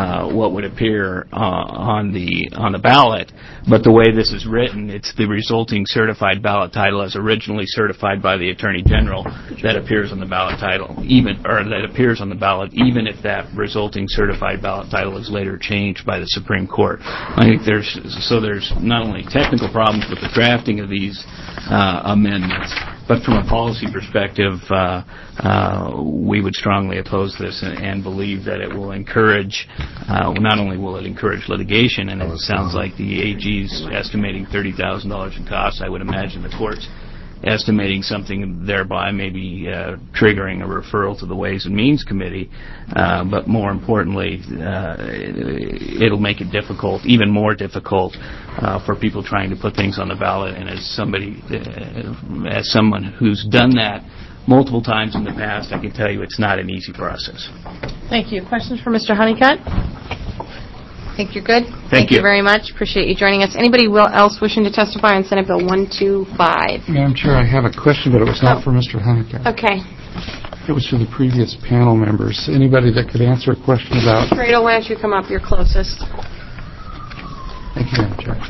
on the ballot. But the way this is written, it's the resulting certified ballot title as originally certified by the Attorney General that appears on the ballot title, even if that resulting certified ballot title is later changed by the Supreme Court. I think there's not only technical problems with the drafting of these amendments, but from a policy perspective, we would strongly oppose this and believe that it will encourage, not only will it encourage litigation, and it sounds like the AG's estimating $30,000 in costs. I would imagine the court's estimating something thereby maybe triggering a referral to the Ways and Means Committee, but more importantly, it'll make it difficult, even more difficult, for people trying to put things on the ballot. And as someone who's done that multiple times in the past, I can tell you it's not an easy process. Thank you. Questions for Mr. Honeycutt? I think you're good. Thank you very much. Appreciate you joining us. Anybody else wishing to testify on Senate Bill 125? Madam Chair, I have a question, but it was not for Mr. Honeycutt. Okay. It was for the previous panel members. Anybody that could answer a question about... Fredo, why don't you come up? You're closest. Thank you, Madam Chair.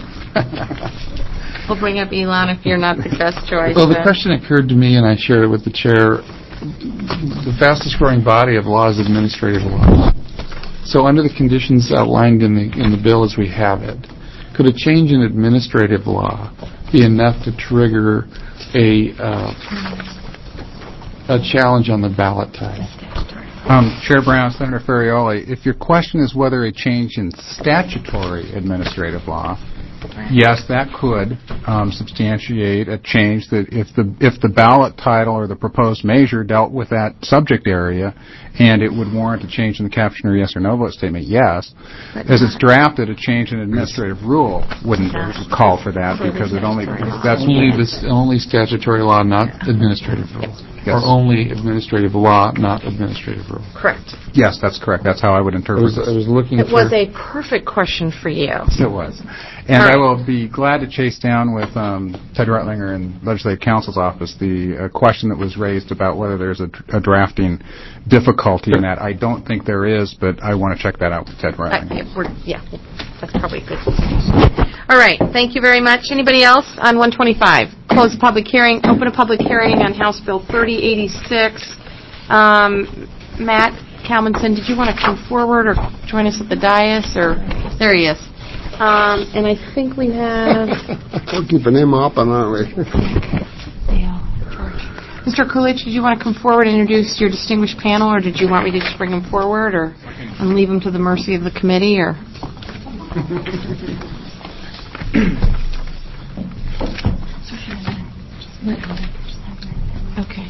We'll bring up Elon if you're not the best choice. Well, the question occurred to me, and I shared it with the chair. The fastest growing body of law is administrative law. So under the conditions outlined in the bill as we have it, could a change in administrative law be enough to trigger a challenge on the ballot title? Chair Brown, Senator Ferrioli, if your question is whether a change in statutory administrative law, yes, that could substantiate a change that if the ballot title or the proposed measure dealt with that subject area and it would warrant a change in the caption or yes or no vote statement, yes. As it's drafted, a change in administrative rule wouldn't call for that because it only statutory law, not administrative rule. Yes. Or only administrative law, not administrative rule. Correct. Yes, that's correct. That's how I would interpret this. I was looking It was a perfect question for you. It was. And I will be glad to chase down with Ted Rutlinger in Legislative Counsel's office the question that was raised about whether there's a drafting difficulty in that. I don't think there is, but I want to check that out with Ted Rutlinger. That's probably good. All right. Thank you very much. Anybody else on 125? Close the public hearing. Open a public hearing on House Bill 3086. Matt Kalmanson, did you want to come forward or join us at the dais? Or there he is. And I think we have... We're keeping him open, aren't we? Mr. Coolidge, did you want to come forward and introduce your distinguished panel, or did you want me to just bring him forward and leave him to the mercy of the committee? Or okay.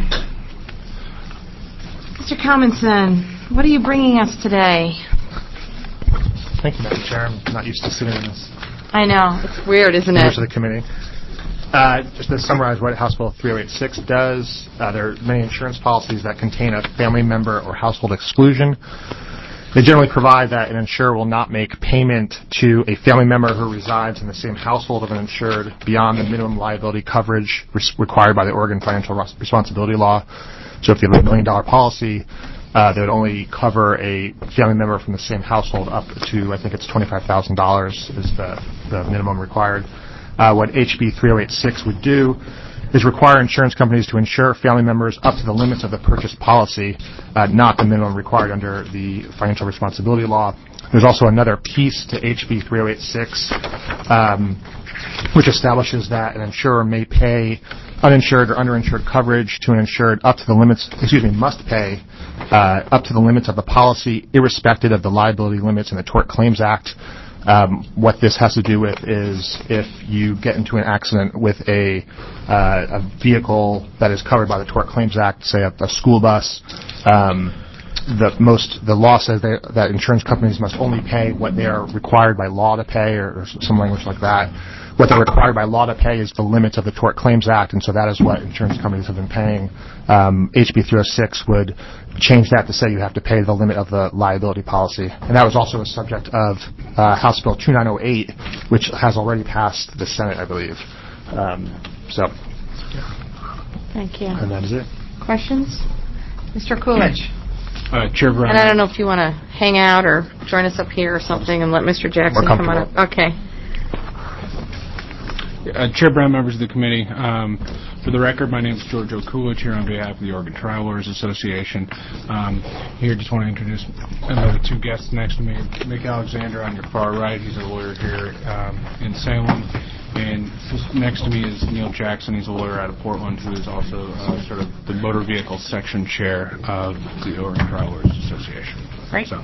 Mr. Kalmanson, what are you bringing us today? Thank you, Madam Chair. I'm not used to sitting in this. I know. It's weird, isn't it? Members of the committee. Just to summarize what House Bill 3086 does, there are many insurance policies that contain a family member or household exclusion. They generally provide that an insurer will not make payment to a family member who resides in the same household of an insured beyond the minimum liability coverage required by the Oregon Financial Responsibility Law. So if they have a $1 million policy, they would only cover a family member from the same household up to, I think it's $25,000 is the minimum required. What HB 3086 would do is require insurance companies to insure family members up to the limits of the purchase policy, not the minimum required under the Financial Responsibility Law. There's also another piece to HB 3086, which establishes that an insurer may pay uninsured or underinsured coverage to an insured up to the limits, must pay up to the limits of the policy, irrespective of the liability limits in the Tort Claims Act. What this has to do with is if you get into an accident with a vehicle that is covered by the Tort Claims Act, say a school bus, the law says that insurance companies must only pay what they are required by law to pay, or some language like that. What they're required by law to pay is the limits of the Tort Claims Act, and so that is what insurance companies have been paying. HB 306 would change that to say you have to pay the limit of the liability policy. And that was also a subject of House Bill 2908, which has already passed the Senate, I believe. Thank you. And that is it. Questions? Mr. Coolidge. Chair Brown. And I don't know if you want to hang out or join us up here or something and let Mr. Jackson come on up. Okay. Chair Brown, members of the committee, for the record, my name is George O'Coolidge here on behalf of the Oregon Trial Lawyers Association. Here, just want to introduce the two guests next to me. Mick Alexander on your far right, he's a lawyer here in Salem. And just next to me is Neil Jackson. He's a lawyer out of Portland who is also sort of the motor vehicle section chair of the Oregon Trial Lawyers Association. Great. So.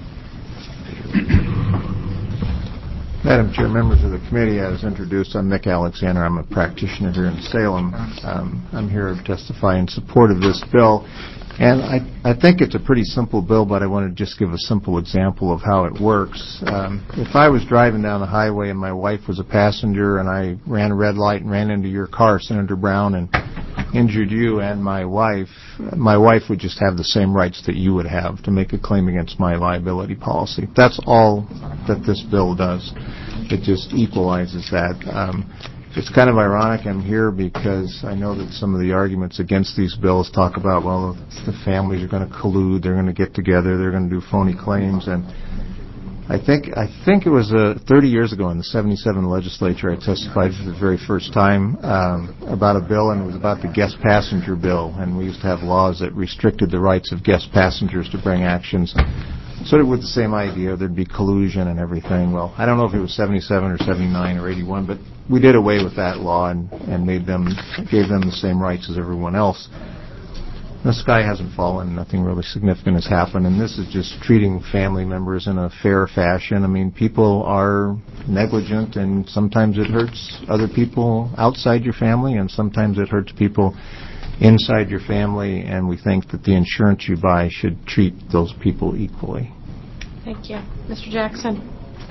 Madam Chair, members of the committee, as introduced, I'm Mick Alexander. I'm a practitioner here in Salem. I'm here to testify in support of this bill. And I think it's a pretty simple bill, but I want to just give a simple example of how it works. If I was driving down the highway and my wife was a passenger and I ran a red light and ran into your car, Senator Brown, and injured you and my wife would just have the same rights that you would have to make a claim against my liability policy. That's all that this bill does. It just equalizes that. It's kind of ironic I'm here because I know that some of the arguments against these bills talk about, well, the families are going to collude, they're going to get together, they're going to do phony claims, and I think it was 30 years ago in the 77 legislature I testified for the very first time about a bill, and it was about the guest passenger bill, and we used to have laws that restricted the rights of guest passengers to bring actions. Sort of with the same idea, there'd be collusion and everything. Well, I don't know if it was 77 or 79 or 81, but we did away with that law and gave them the same rights as everyone else. The sky hasn't fallen, nothing really significant has happened, and this is just treating family members in a fair fashion. I mean, people are negligent, and sometimes it hurts other people outside your family, and sometimes it hurts people inside your family, and we think that the insurance you buy should treat those people equally. Thank you. Mr. Jackson.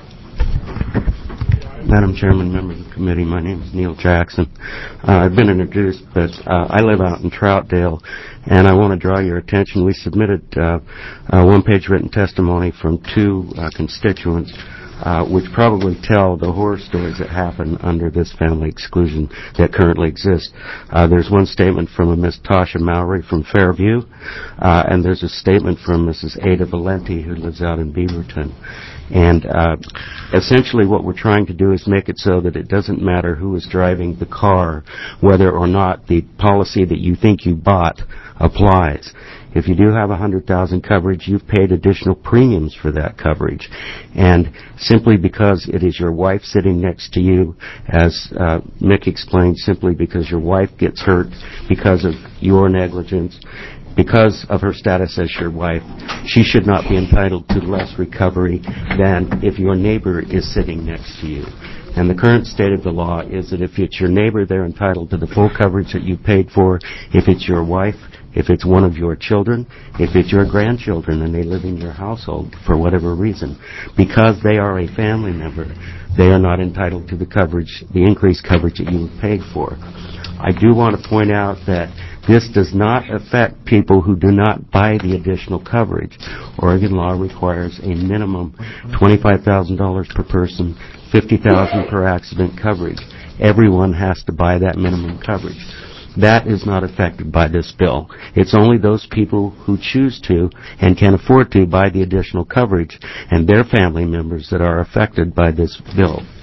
Madam Chairman, members of the committee, my name is Neil Jackson. I've been introduced, but I live out in Troutdale, and I want to draw your attention. We submitted a one-page written testimony from two constituents, which probably tell the horror stories that happen under this family exclusion that currently exists. There's one statement from a Miss Tasha Mowry from Fairview, and there's a statement from Mrs. Ada Valenti, who lives out in Beaverton. And essentially what we're trying to do is make it so that it doesn't matter who is driving the car, whether or not the policy that you think you bought applies. If you do have 100,000 coverage, you've paid additional premiums for that coverage. And simply because it is your wife sitting next to you, as Mick explained, simply because your wife gets hurt because of your negligence, because of her status as your wife, she should not be entitled to less recovery than if your neighbor is sitting next to you. And the current state of the law is that if it's your neighbor, they're entitled to the full coverage that you paid for. If it's your wife, if it's one of your children, if it's your grandchildren and they live in your household for whatever reason, because they are a family member, they are not entitled to the coverage, the increased coverage that you paid for. I do want to point out that this does not affect people who do not buy the additional coverage. Oregon law requires a minimum $25,000 per person, $50,000 per accident coverage. Everyone has to buy that minimum coverage. That is not affected by this bill. It's only those people who choose to and can afford to buy the additional coverage and their family members that are affected by this bill.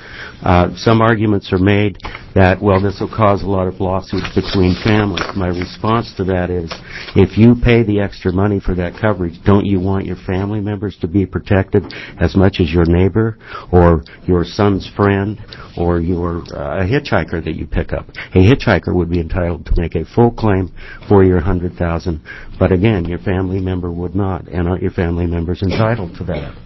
Some arguments are made that, well, this will cause a lot of lawsuits between families. My response to that is, if you pay the extra money for that coverage, don't you want your family members to be protected as much as your neighbor or your son's friend or a hitchhiker that you pick up? A hitchhiker would be entitled to make a full claim for your $100,000, but again, your family member would not, and aren't your family members entitled to that?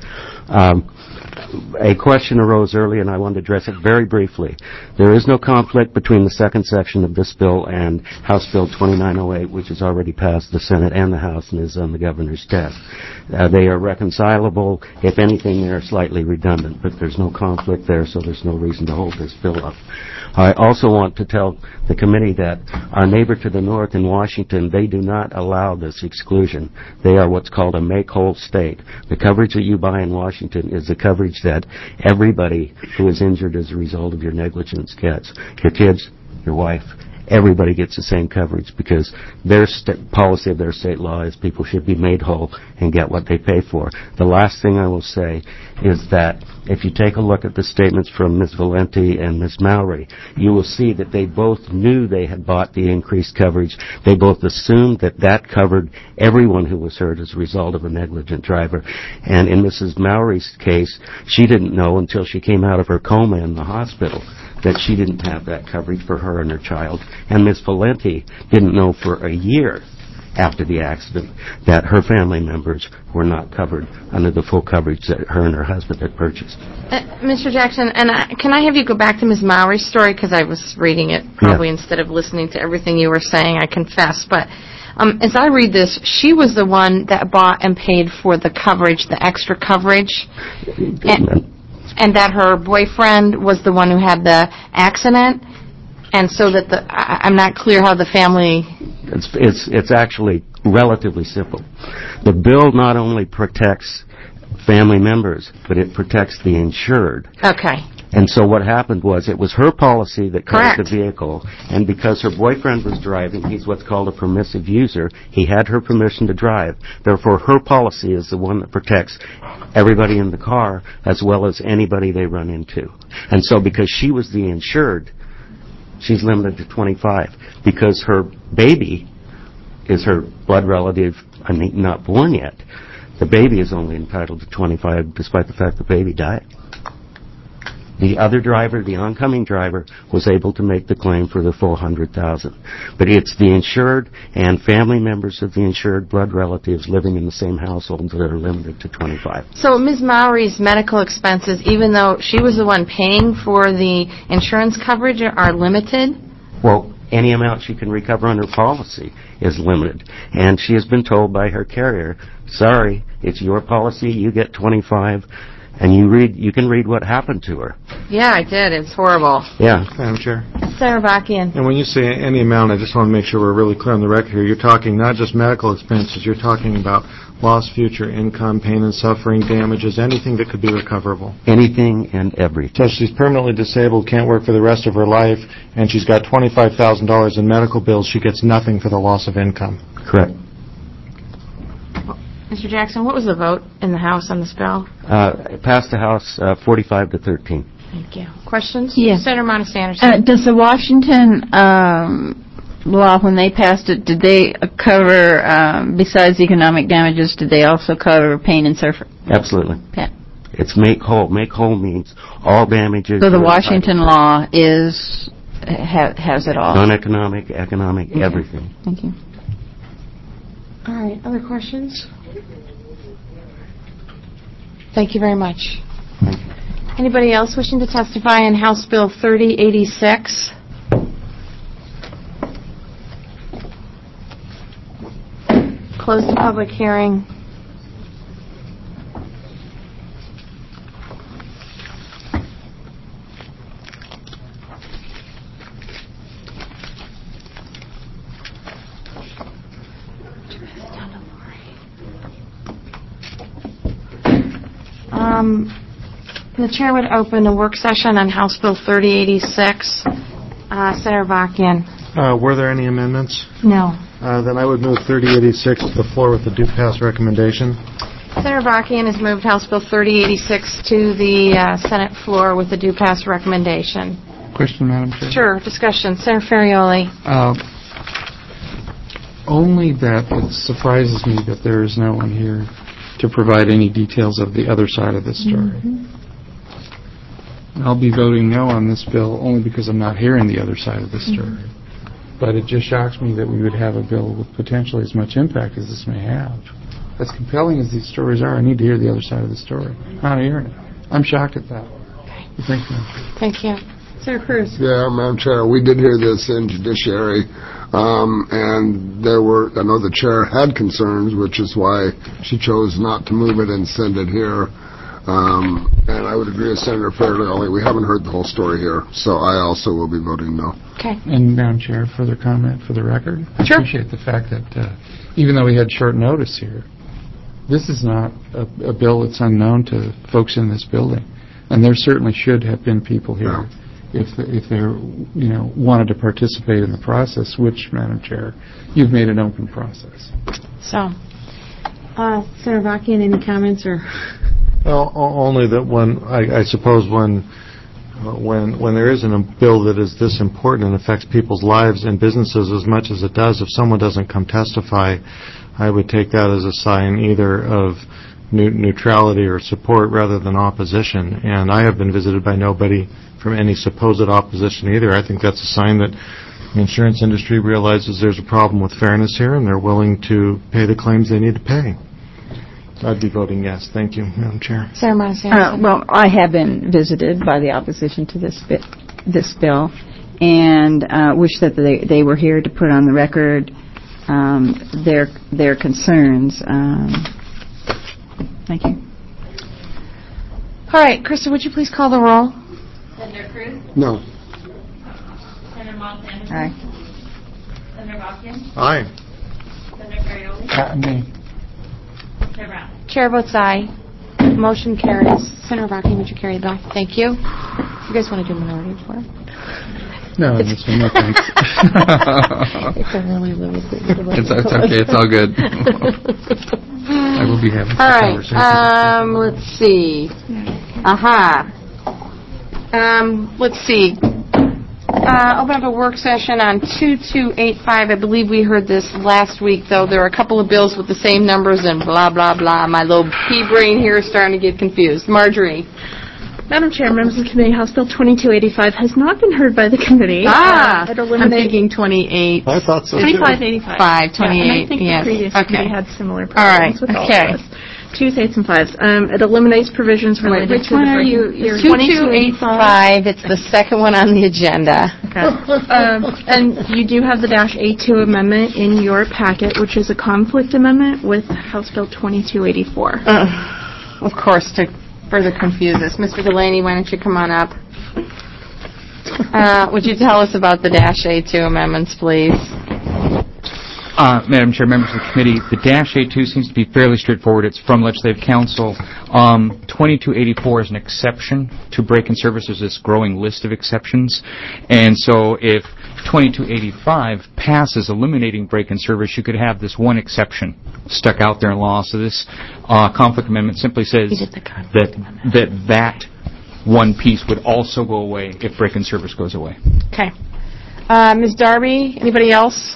A question arose earlier, and I want to address it very briefly. There is no conflict between the second section of this bill and House Bill 2908, which has already passed the Senate and the House and is on the governor's desk. They are reconcilable. If anything, they are slightly redundant, but there's no conflict there, so there's no reason to hold this bill up. I also want to tell the committee that our neighbor to the north in Washington, they do not allow this exclusion. They are what's called a make-whole state. The coverage that you buy in Washington is the coverage that everybody who is injured as a result of your negligence gets. Your kids, your wife, everybody gets the same coverage because their policy of their state law is people should be made whole and get what they pay for. The last thing I will say is that if you take a look at the statements from Ms. Valenti and Ms. Mowry, you will see that they both knew they had bought the increased coverage. They both assumed that that covered everyone who was hurt as a result of a negligent driver. And in Mrs. Mowry's case, she didn't know until she came out of her coma in the hospital that she didn't have that coverage for her and her child. And Ms. Valenti didn't know for a year after the accident that her family members were not covered under the full coverage that her and her husband had purchased. Mr. Jackson, and can I have you go back to Ms. Mowry's story, because I was reading it probably instead of listening to everything you were saying, I confess. But as I read this, she was the one that bought and paid for the coverage, the extra coverage, and that her boyfriend was the one who had the accident, and so that I'm not clear how the family... It's actually relatively simple. The bill not only protects family members, but it protects the insured. Okay. And so what happened was it was her policy that covered the vehicle, and because her boyfriend was driving, he's what's called a permissive user, he had her permission to drive. Therefore, her policy is the one that protects everybody in the car as well as anybody they run into. And so because she was the insured, she's limited to 25. Because her baby is her blood relative, not born yet, the baby is only entitled to 25 despite the fact the baby died. The other driver, the oncoming driver, was able to make the claim for the full $100,000. But it's the insured and family members of the insured blood relatives living in the same household that are limited to 25. So Ms. Mowry's medical expenses, even though she was the one paying for the insurance coverage, are limited? Well, any amount she can recover under policy is limited. And she has been told by her carrier, sorry, it's your policy, you get 25. And you can read what happened to her. Yeah, I did. It's horrible. Yeah. Madam Chair. Sarah Bakian. And when you say any amount, I just want to make sure we're really clear on the record here. You're talking not just medical expenses. You're talking about lost future income, pain and suffering, damages, anything that could be recoverable. Anything and everything. So she's permanently disabled, can't work for the rest of her life, and she's got $25,000 in medical bills. She gets nothing for the loss of income. Correct. Mr. Jackson, what was the vote in the House on this bill? It passed the House 45 to 13. Thank you. Questions? Yes. Senator Monis Anderson. Does the Washington law, when they passed it, did they cover, besides economic damages, did they also cover pain and suffering? Absolutely. Okay. It's make whole. Make whole means all damages. So the Washington law has it all? Non-economic, economic, everything. Thank you. All right. Other questions? Thank you very much. Anybody else wishing to testify on House Bill 3086? Close the public hearing. The chair would open a work session on House Bill 3086. Senator Bakian. Were there any amendments? No. Then I would move 3086 to the floor with the due pass recommendation. Senator Bockian has moved House Bill 3086 to the Senate floor with a due pass recommendation. Question, Madam Chair? Sure. Discussion. Senator Ferrioli. Only that it surprises me that there is no one here to provide any details of the other side of this story. I'll be voting no on this bill only because I'm not hearing the other side of the story. But it just shocks me that we would have a bill with potentially as much impact as this may have. As compelling as these stories are, I need to hear the other side of the story. I'm not hearing it. I'm shocked at that. Thank you. Thank you. Senator Cruz. Yeah, Madam Chair, we did hear this in Judiciary, and I know the Chair had concerns, which is why she chose not to move it and send it here. And I would agree with Senator Ferrioli. We haven't heard the whole story here, so I also will be voting no. Okay. And, Madam Chair, further comment for the record? Sure. I appreciate the fact that even though we had short notice here, this is not a bill that's unknown to folks in this building. And there certainly should have been people here if they wanted to participate in the process, which, Madam Chair, you've made an open process. So, Senator Bockian, any comments or? Well, only that I suppose when there isn't a bill that is this important and affects people's lives and businesses as much as it does, if someone doesn't come testify, I would take that as a sign either of neutrality or support rather than opposition. And I have been visited by nobody from any supposed opposition either. I think that's a sign that the insurance industry realizes there's a problem with fairness here and they're willing to pay the claims they need to pay. I'd be voting yes. Thank you, Madam Chair. Senator Montesano. Well, I have been visited by the opposition to this bill, and wish that they were here to put on the record their concerns. Thank you. All right, Krista, would you please call the roll? Senator Cruz? No. Senator Montesano? Aye. Senator Bockian? Aye. Senator Ferrioli? Me. Chair Brown? Chair votes aye. Motion carries. Senator Bockian, would you carry the bill? Thank you. You guys want to do minority report? No, this one, no thanks. It's a really little bit. It's okay. It's all good. I will be having all some right. Let's see. Let's see. Open up a work session on 2285. I believe we heard this last week, though. There are a couple of bills with the same numbers and blah, blah, blah. My little pea brain here is starting to get confused. Marjorie. Madam Chair, members of the committee, House Bill 2285 has not been heard by the committee. I'm thinking 28. I thought so. 2585. 28, and I think yes. the previous committee had similar All right. problems with all of this. 2s, 8s, and 5s. It eliminates provisions related Which to one the are you? 2285. It's the second one on the agenda. Okay. And you do have the -A2 amendment in your packet, which is a conflict amendment with House Bill 2284. Of course, to further confuse us. Mr. Delaney, why don't you come on up? Would you tell us about the -A2 amendments, please? Madam Chair, members of the committee, the -A2 seems to be fairly straightforward. It's from Legislative Council. 2284 is an exception to break-in services, this growing list of exceptions. And so if 2285 passes eliminating break-in service, you could have this one exception stuck out there in law. So this conflict amendment simply says that one piece would also go away if break-in service goes away. Okay. Ms. Darby, anybody else?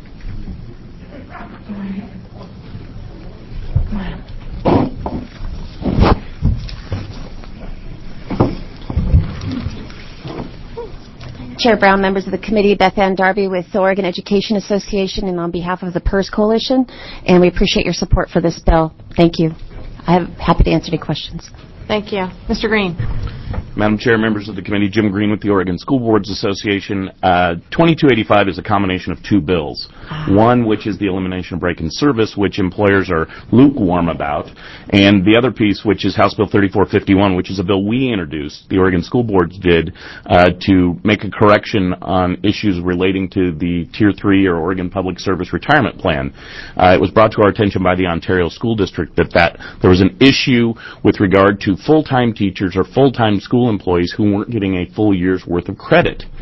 Chair Brown, members of the committee, Beth Ann Darby with the Oregon Education Association and on behalf of the PERS Coalition, and we appreciate your support for this bill. Thank you. I'm happy to answer any questions. Thank you. Mr. Green. Madam Chair, members of the committee, Jim Green with the Oregon School Boards Association. 2285 is a combination of two bills. One, which is the elimination of break-in service, which employers are lukewarm about, and the other piece, which is House Bill 3451, which is a bill we introduced, the Oregon School Boards did, to make a correction on issues relating to the Tier 3 or Oregon Public Service Retirement Plan. It was brought to our attention by the Ontario School District that there was an issue with regard to full-time teachers or full-time school employees who weren't getting a full year's worth of credit.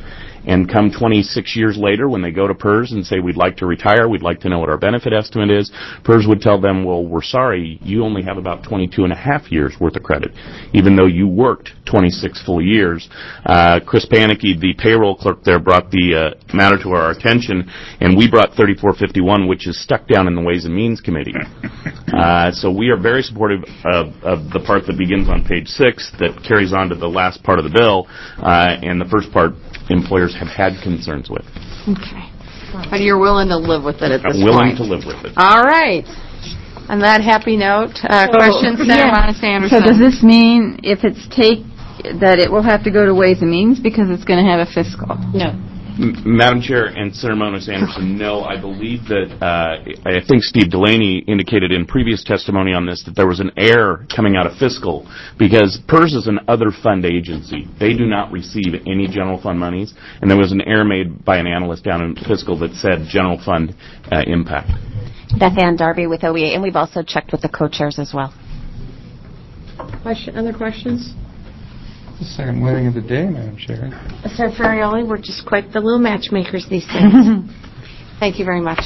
And come 26 years later, when they go to PERS and say, we'd like to retire, we'd like to know what our benefit estimate is, PERS would tell them, well, we're sorry, you only have about 22 and a half years worth of credit, even though you worked 26 full years. Chris Panicky, the payroll clerk there, brought the matter to our attention, and we brought 3451, which is stuck down in the Ways and Means Committee. So we are very supportive of the part that begins on page 6 that carries on to the last part of the bill, and the first part employers have had concerns with. Okay. But you're willing to live with it at this I'm willing to live with it. All right. On that happy note, questions, Senator Monis Anderson? So does this mean if it's that it will have to go to Ways and Means because it's going to have a fiscal? No. Madam Chair and Senator Monis Anderson, no, I believe that, I think Steve Delaney indicated in previous testimony on this that there was an error coming out of fiscal because PERS is an other fund agency. They do not receive any general fund monies, and there was an error made by an analyst down in fiscal that said general fund impact. Beth Ann Darby with OEA, and we've also checked with the co-chairs as well. Other questions? The second wedding of the day, Madam Chair. Senator Ferrioli, we're just quite the little matchmakers these days. Thank you very much.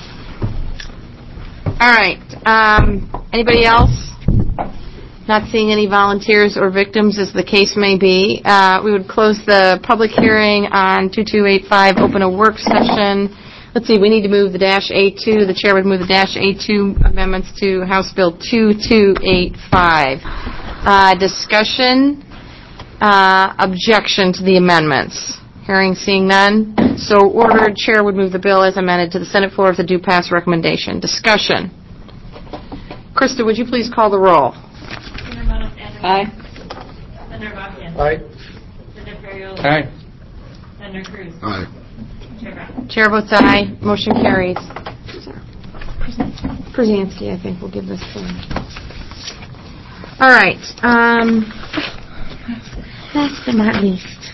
All right. Anybody else? Not seeing any volunteers or victims, as the case may be. We would close the public hearing on 2285, open a work session. Let's see, we need to move the -A2. The chair would move the -A2 amendments to House Bill 2285. Discussion. Objection to the amendments. Hearing, seeing none. So ordered, chair would move the bill as amended to the Senate floor with a due pass recommendation. Discussion. Krista, would you please call the roll? Senator Monis Anderson. Aye. Senator Bobkin. Aye. Senator Ferrioli. Aye. Senator Cruz. Aye. Chair Brown. Chair votes aye. Motion carries. Krasinski, I think, will give this to him. All right. Last but not least.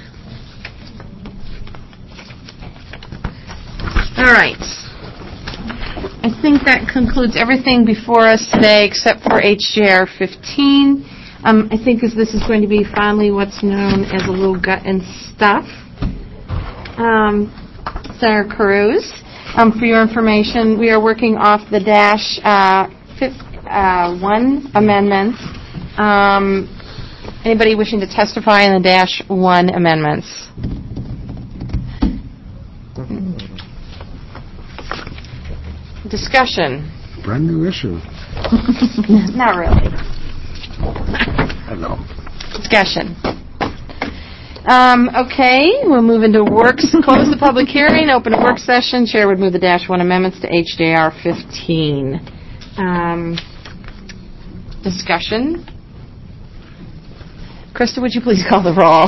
All right. I think that concludes everything before us today except for HJR 15. I think this is going to be finally what's known as a little gut and stuff. Senator Cruz, for your information, we are working off the -1 amendments. Anybody wishing to testify on the -1 amendments? Discussion. Brand new issue. Not really. Hello. Discussion. Okay, we'll move into works. Close the public hearing, open a work session. Chair would move the -1 amendments to HJR 15. Discussion. Krista, would you please call the roll?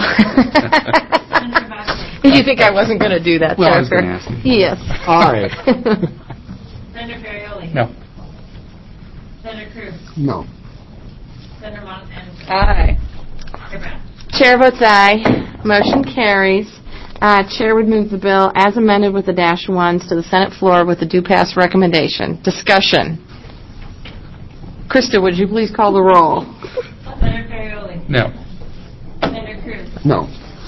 Did you think I wasn't going to do that, Well, Senator? I was going to ask you. Yes. Aye. Senator Ferrioli. No. Senator Cruz. No. Senator Monis Anderson. Aye. Chair Brown. Chair votes aye. Motion carries. Chair would move the bill as amended with the -1s to the Senate floor with the due pass recommendation. Discussion. Krista, would you please call the roll? Senator Ferrioli. No. Senator Cruz. No.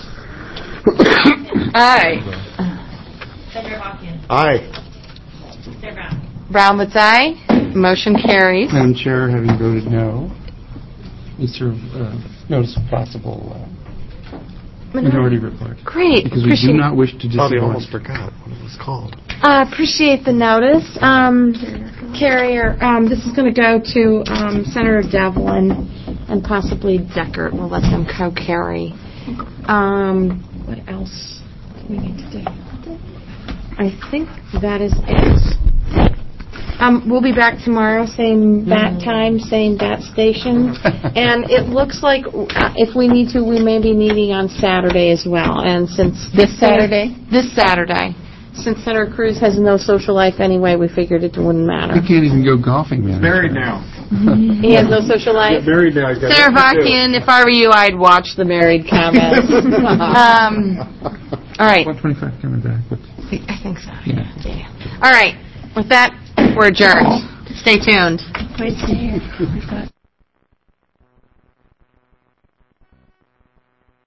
Aye. Senator Bobkin. Aye. Chair Brown. Brown votes aye. Motion carries. Madam Chair, having voted no, we serve notice of possible minority report. Great. Because we do not wish to Probably disappoint. almost forgot what it was called. Appreciate the notice. Carrier, this is going to go to Senator Devlin and possibly Deckert. We'll let them co-carry. What else do we need to do? I think that is it. We'll be back tomorrow, same bat time, same bat station. And it looks like if we need to, we may be meeting on Saturday as well. And since This Saturday? This Saturday. Since Senator Cruz has no social life anyway, we figured it wouldn't matter. You can't even go golfing, man. Married now. He has no social life? Married now. Sarah Vakian, if I were you, I'd watch the married comments. All right. 125 coming back. I think so. Yeah. All right. With that, we're adjourned. Stay tuned. Wait,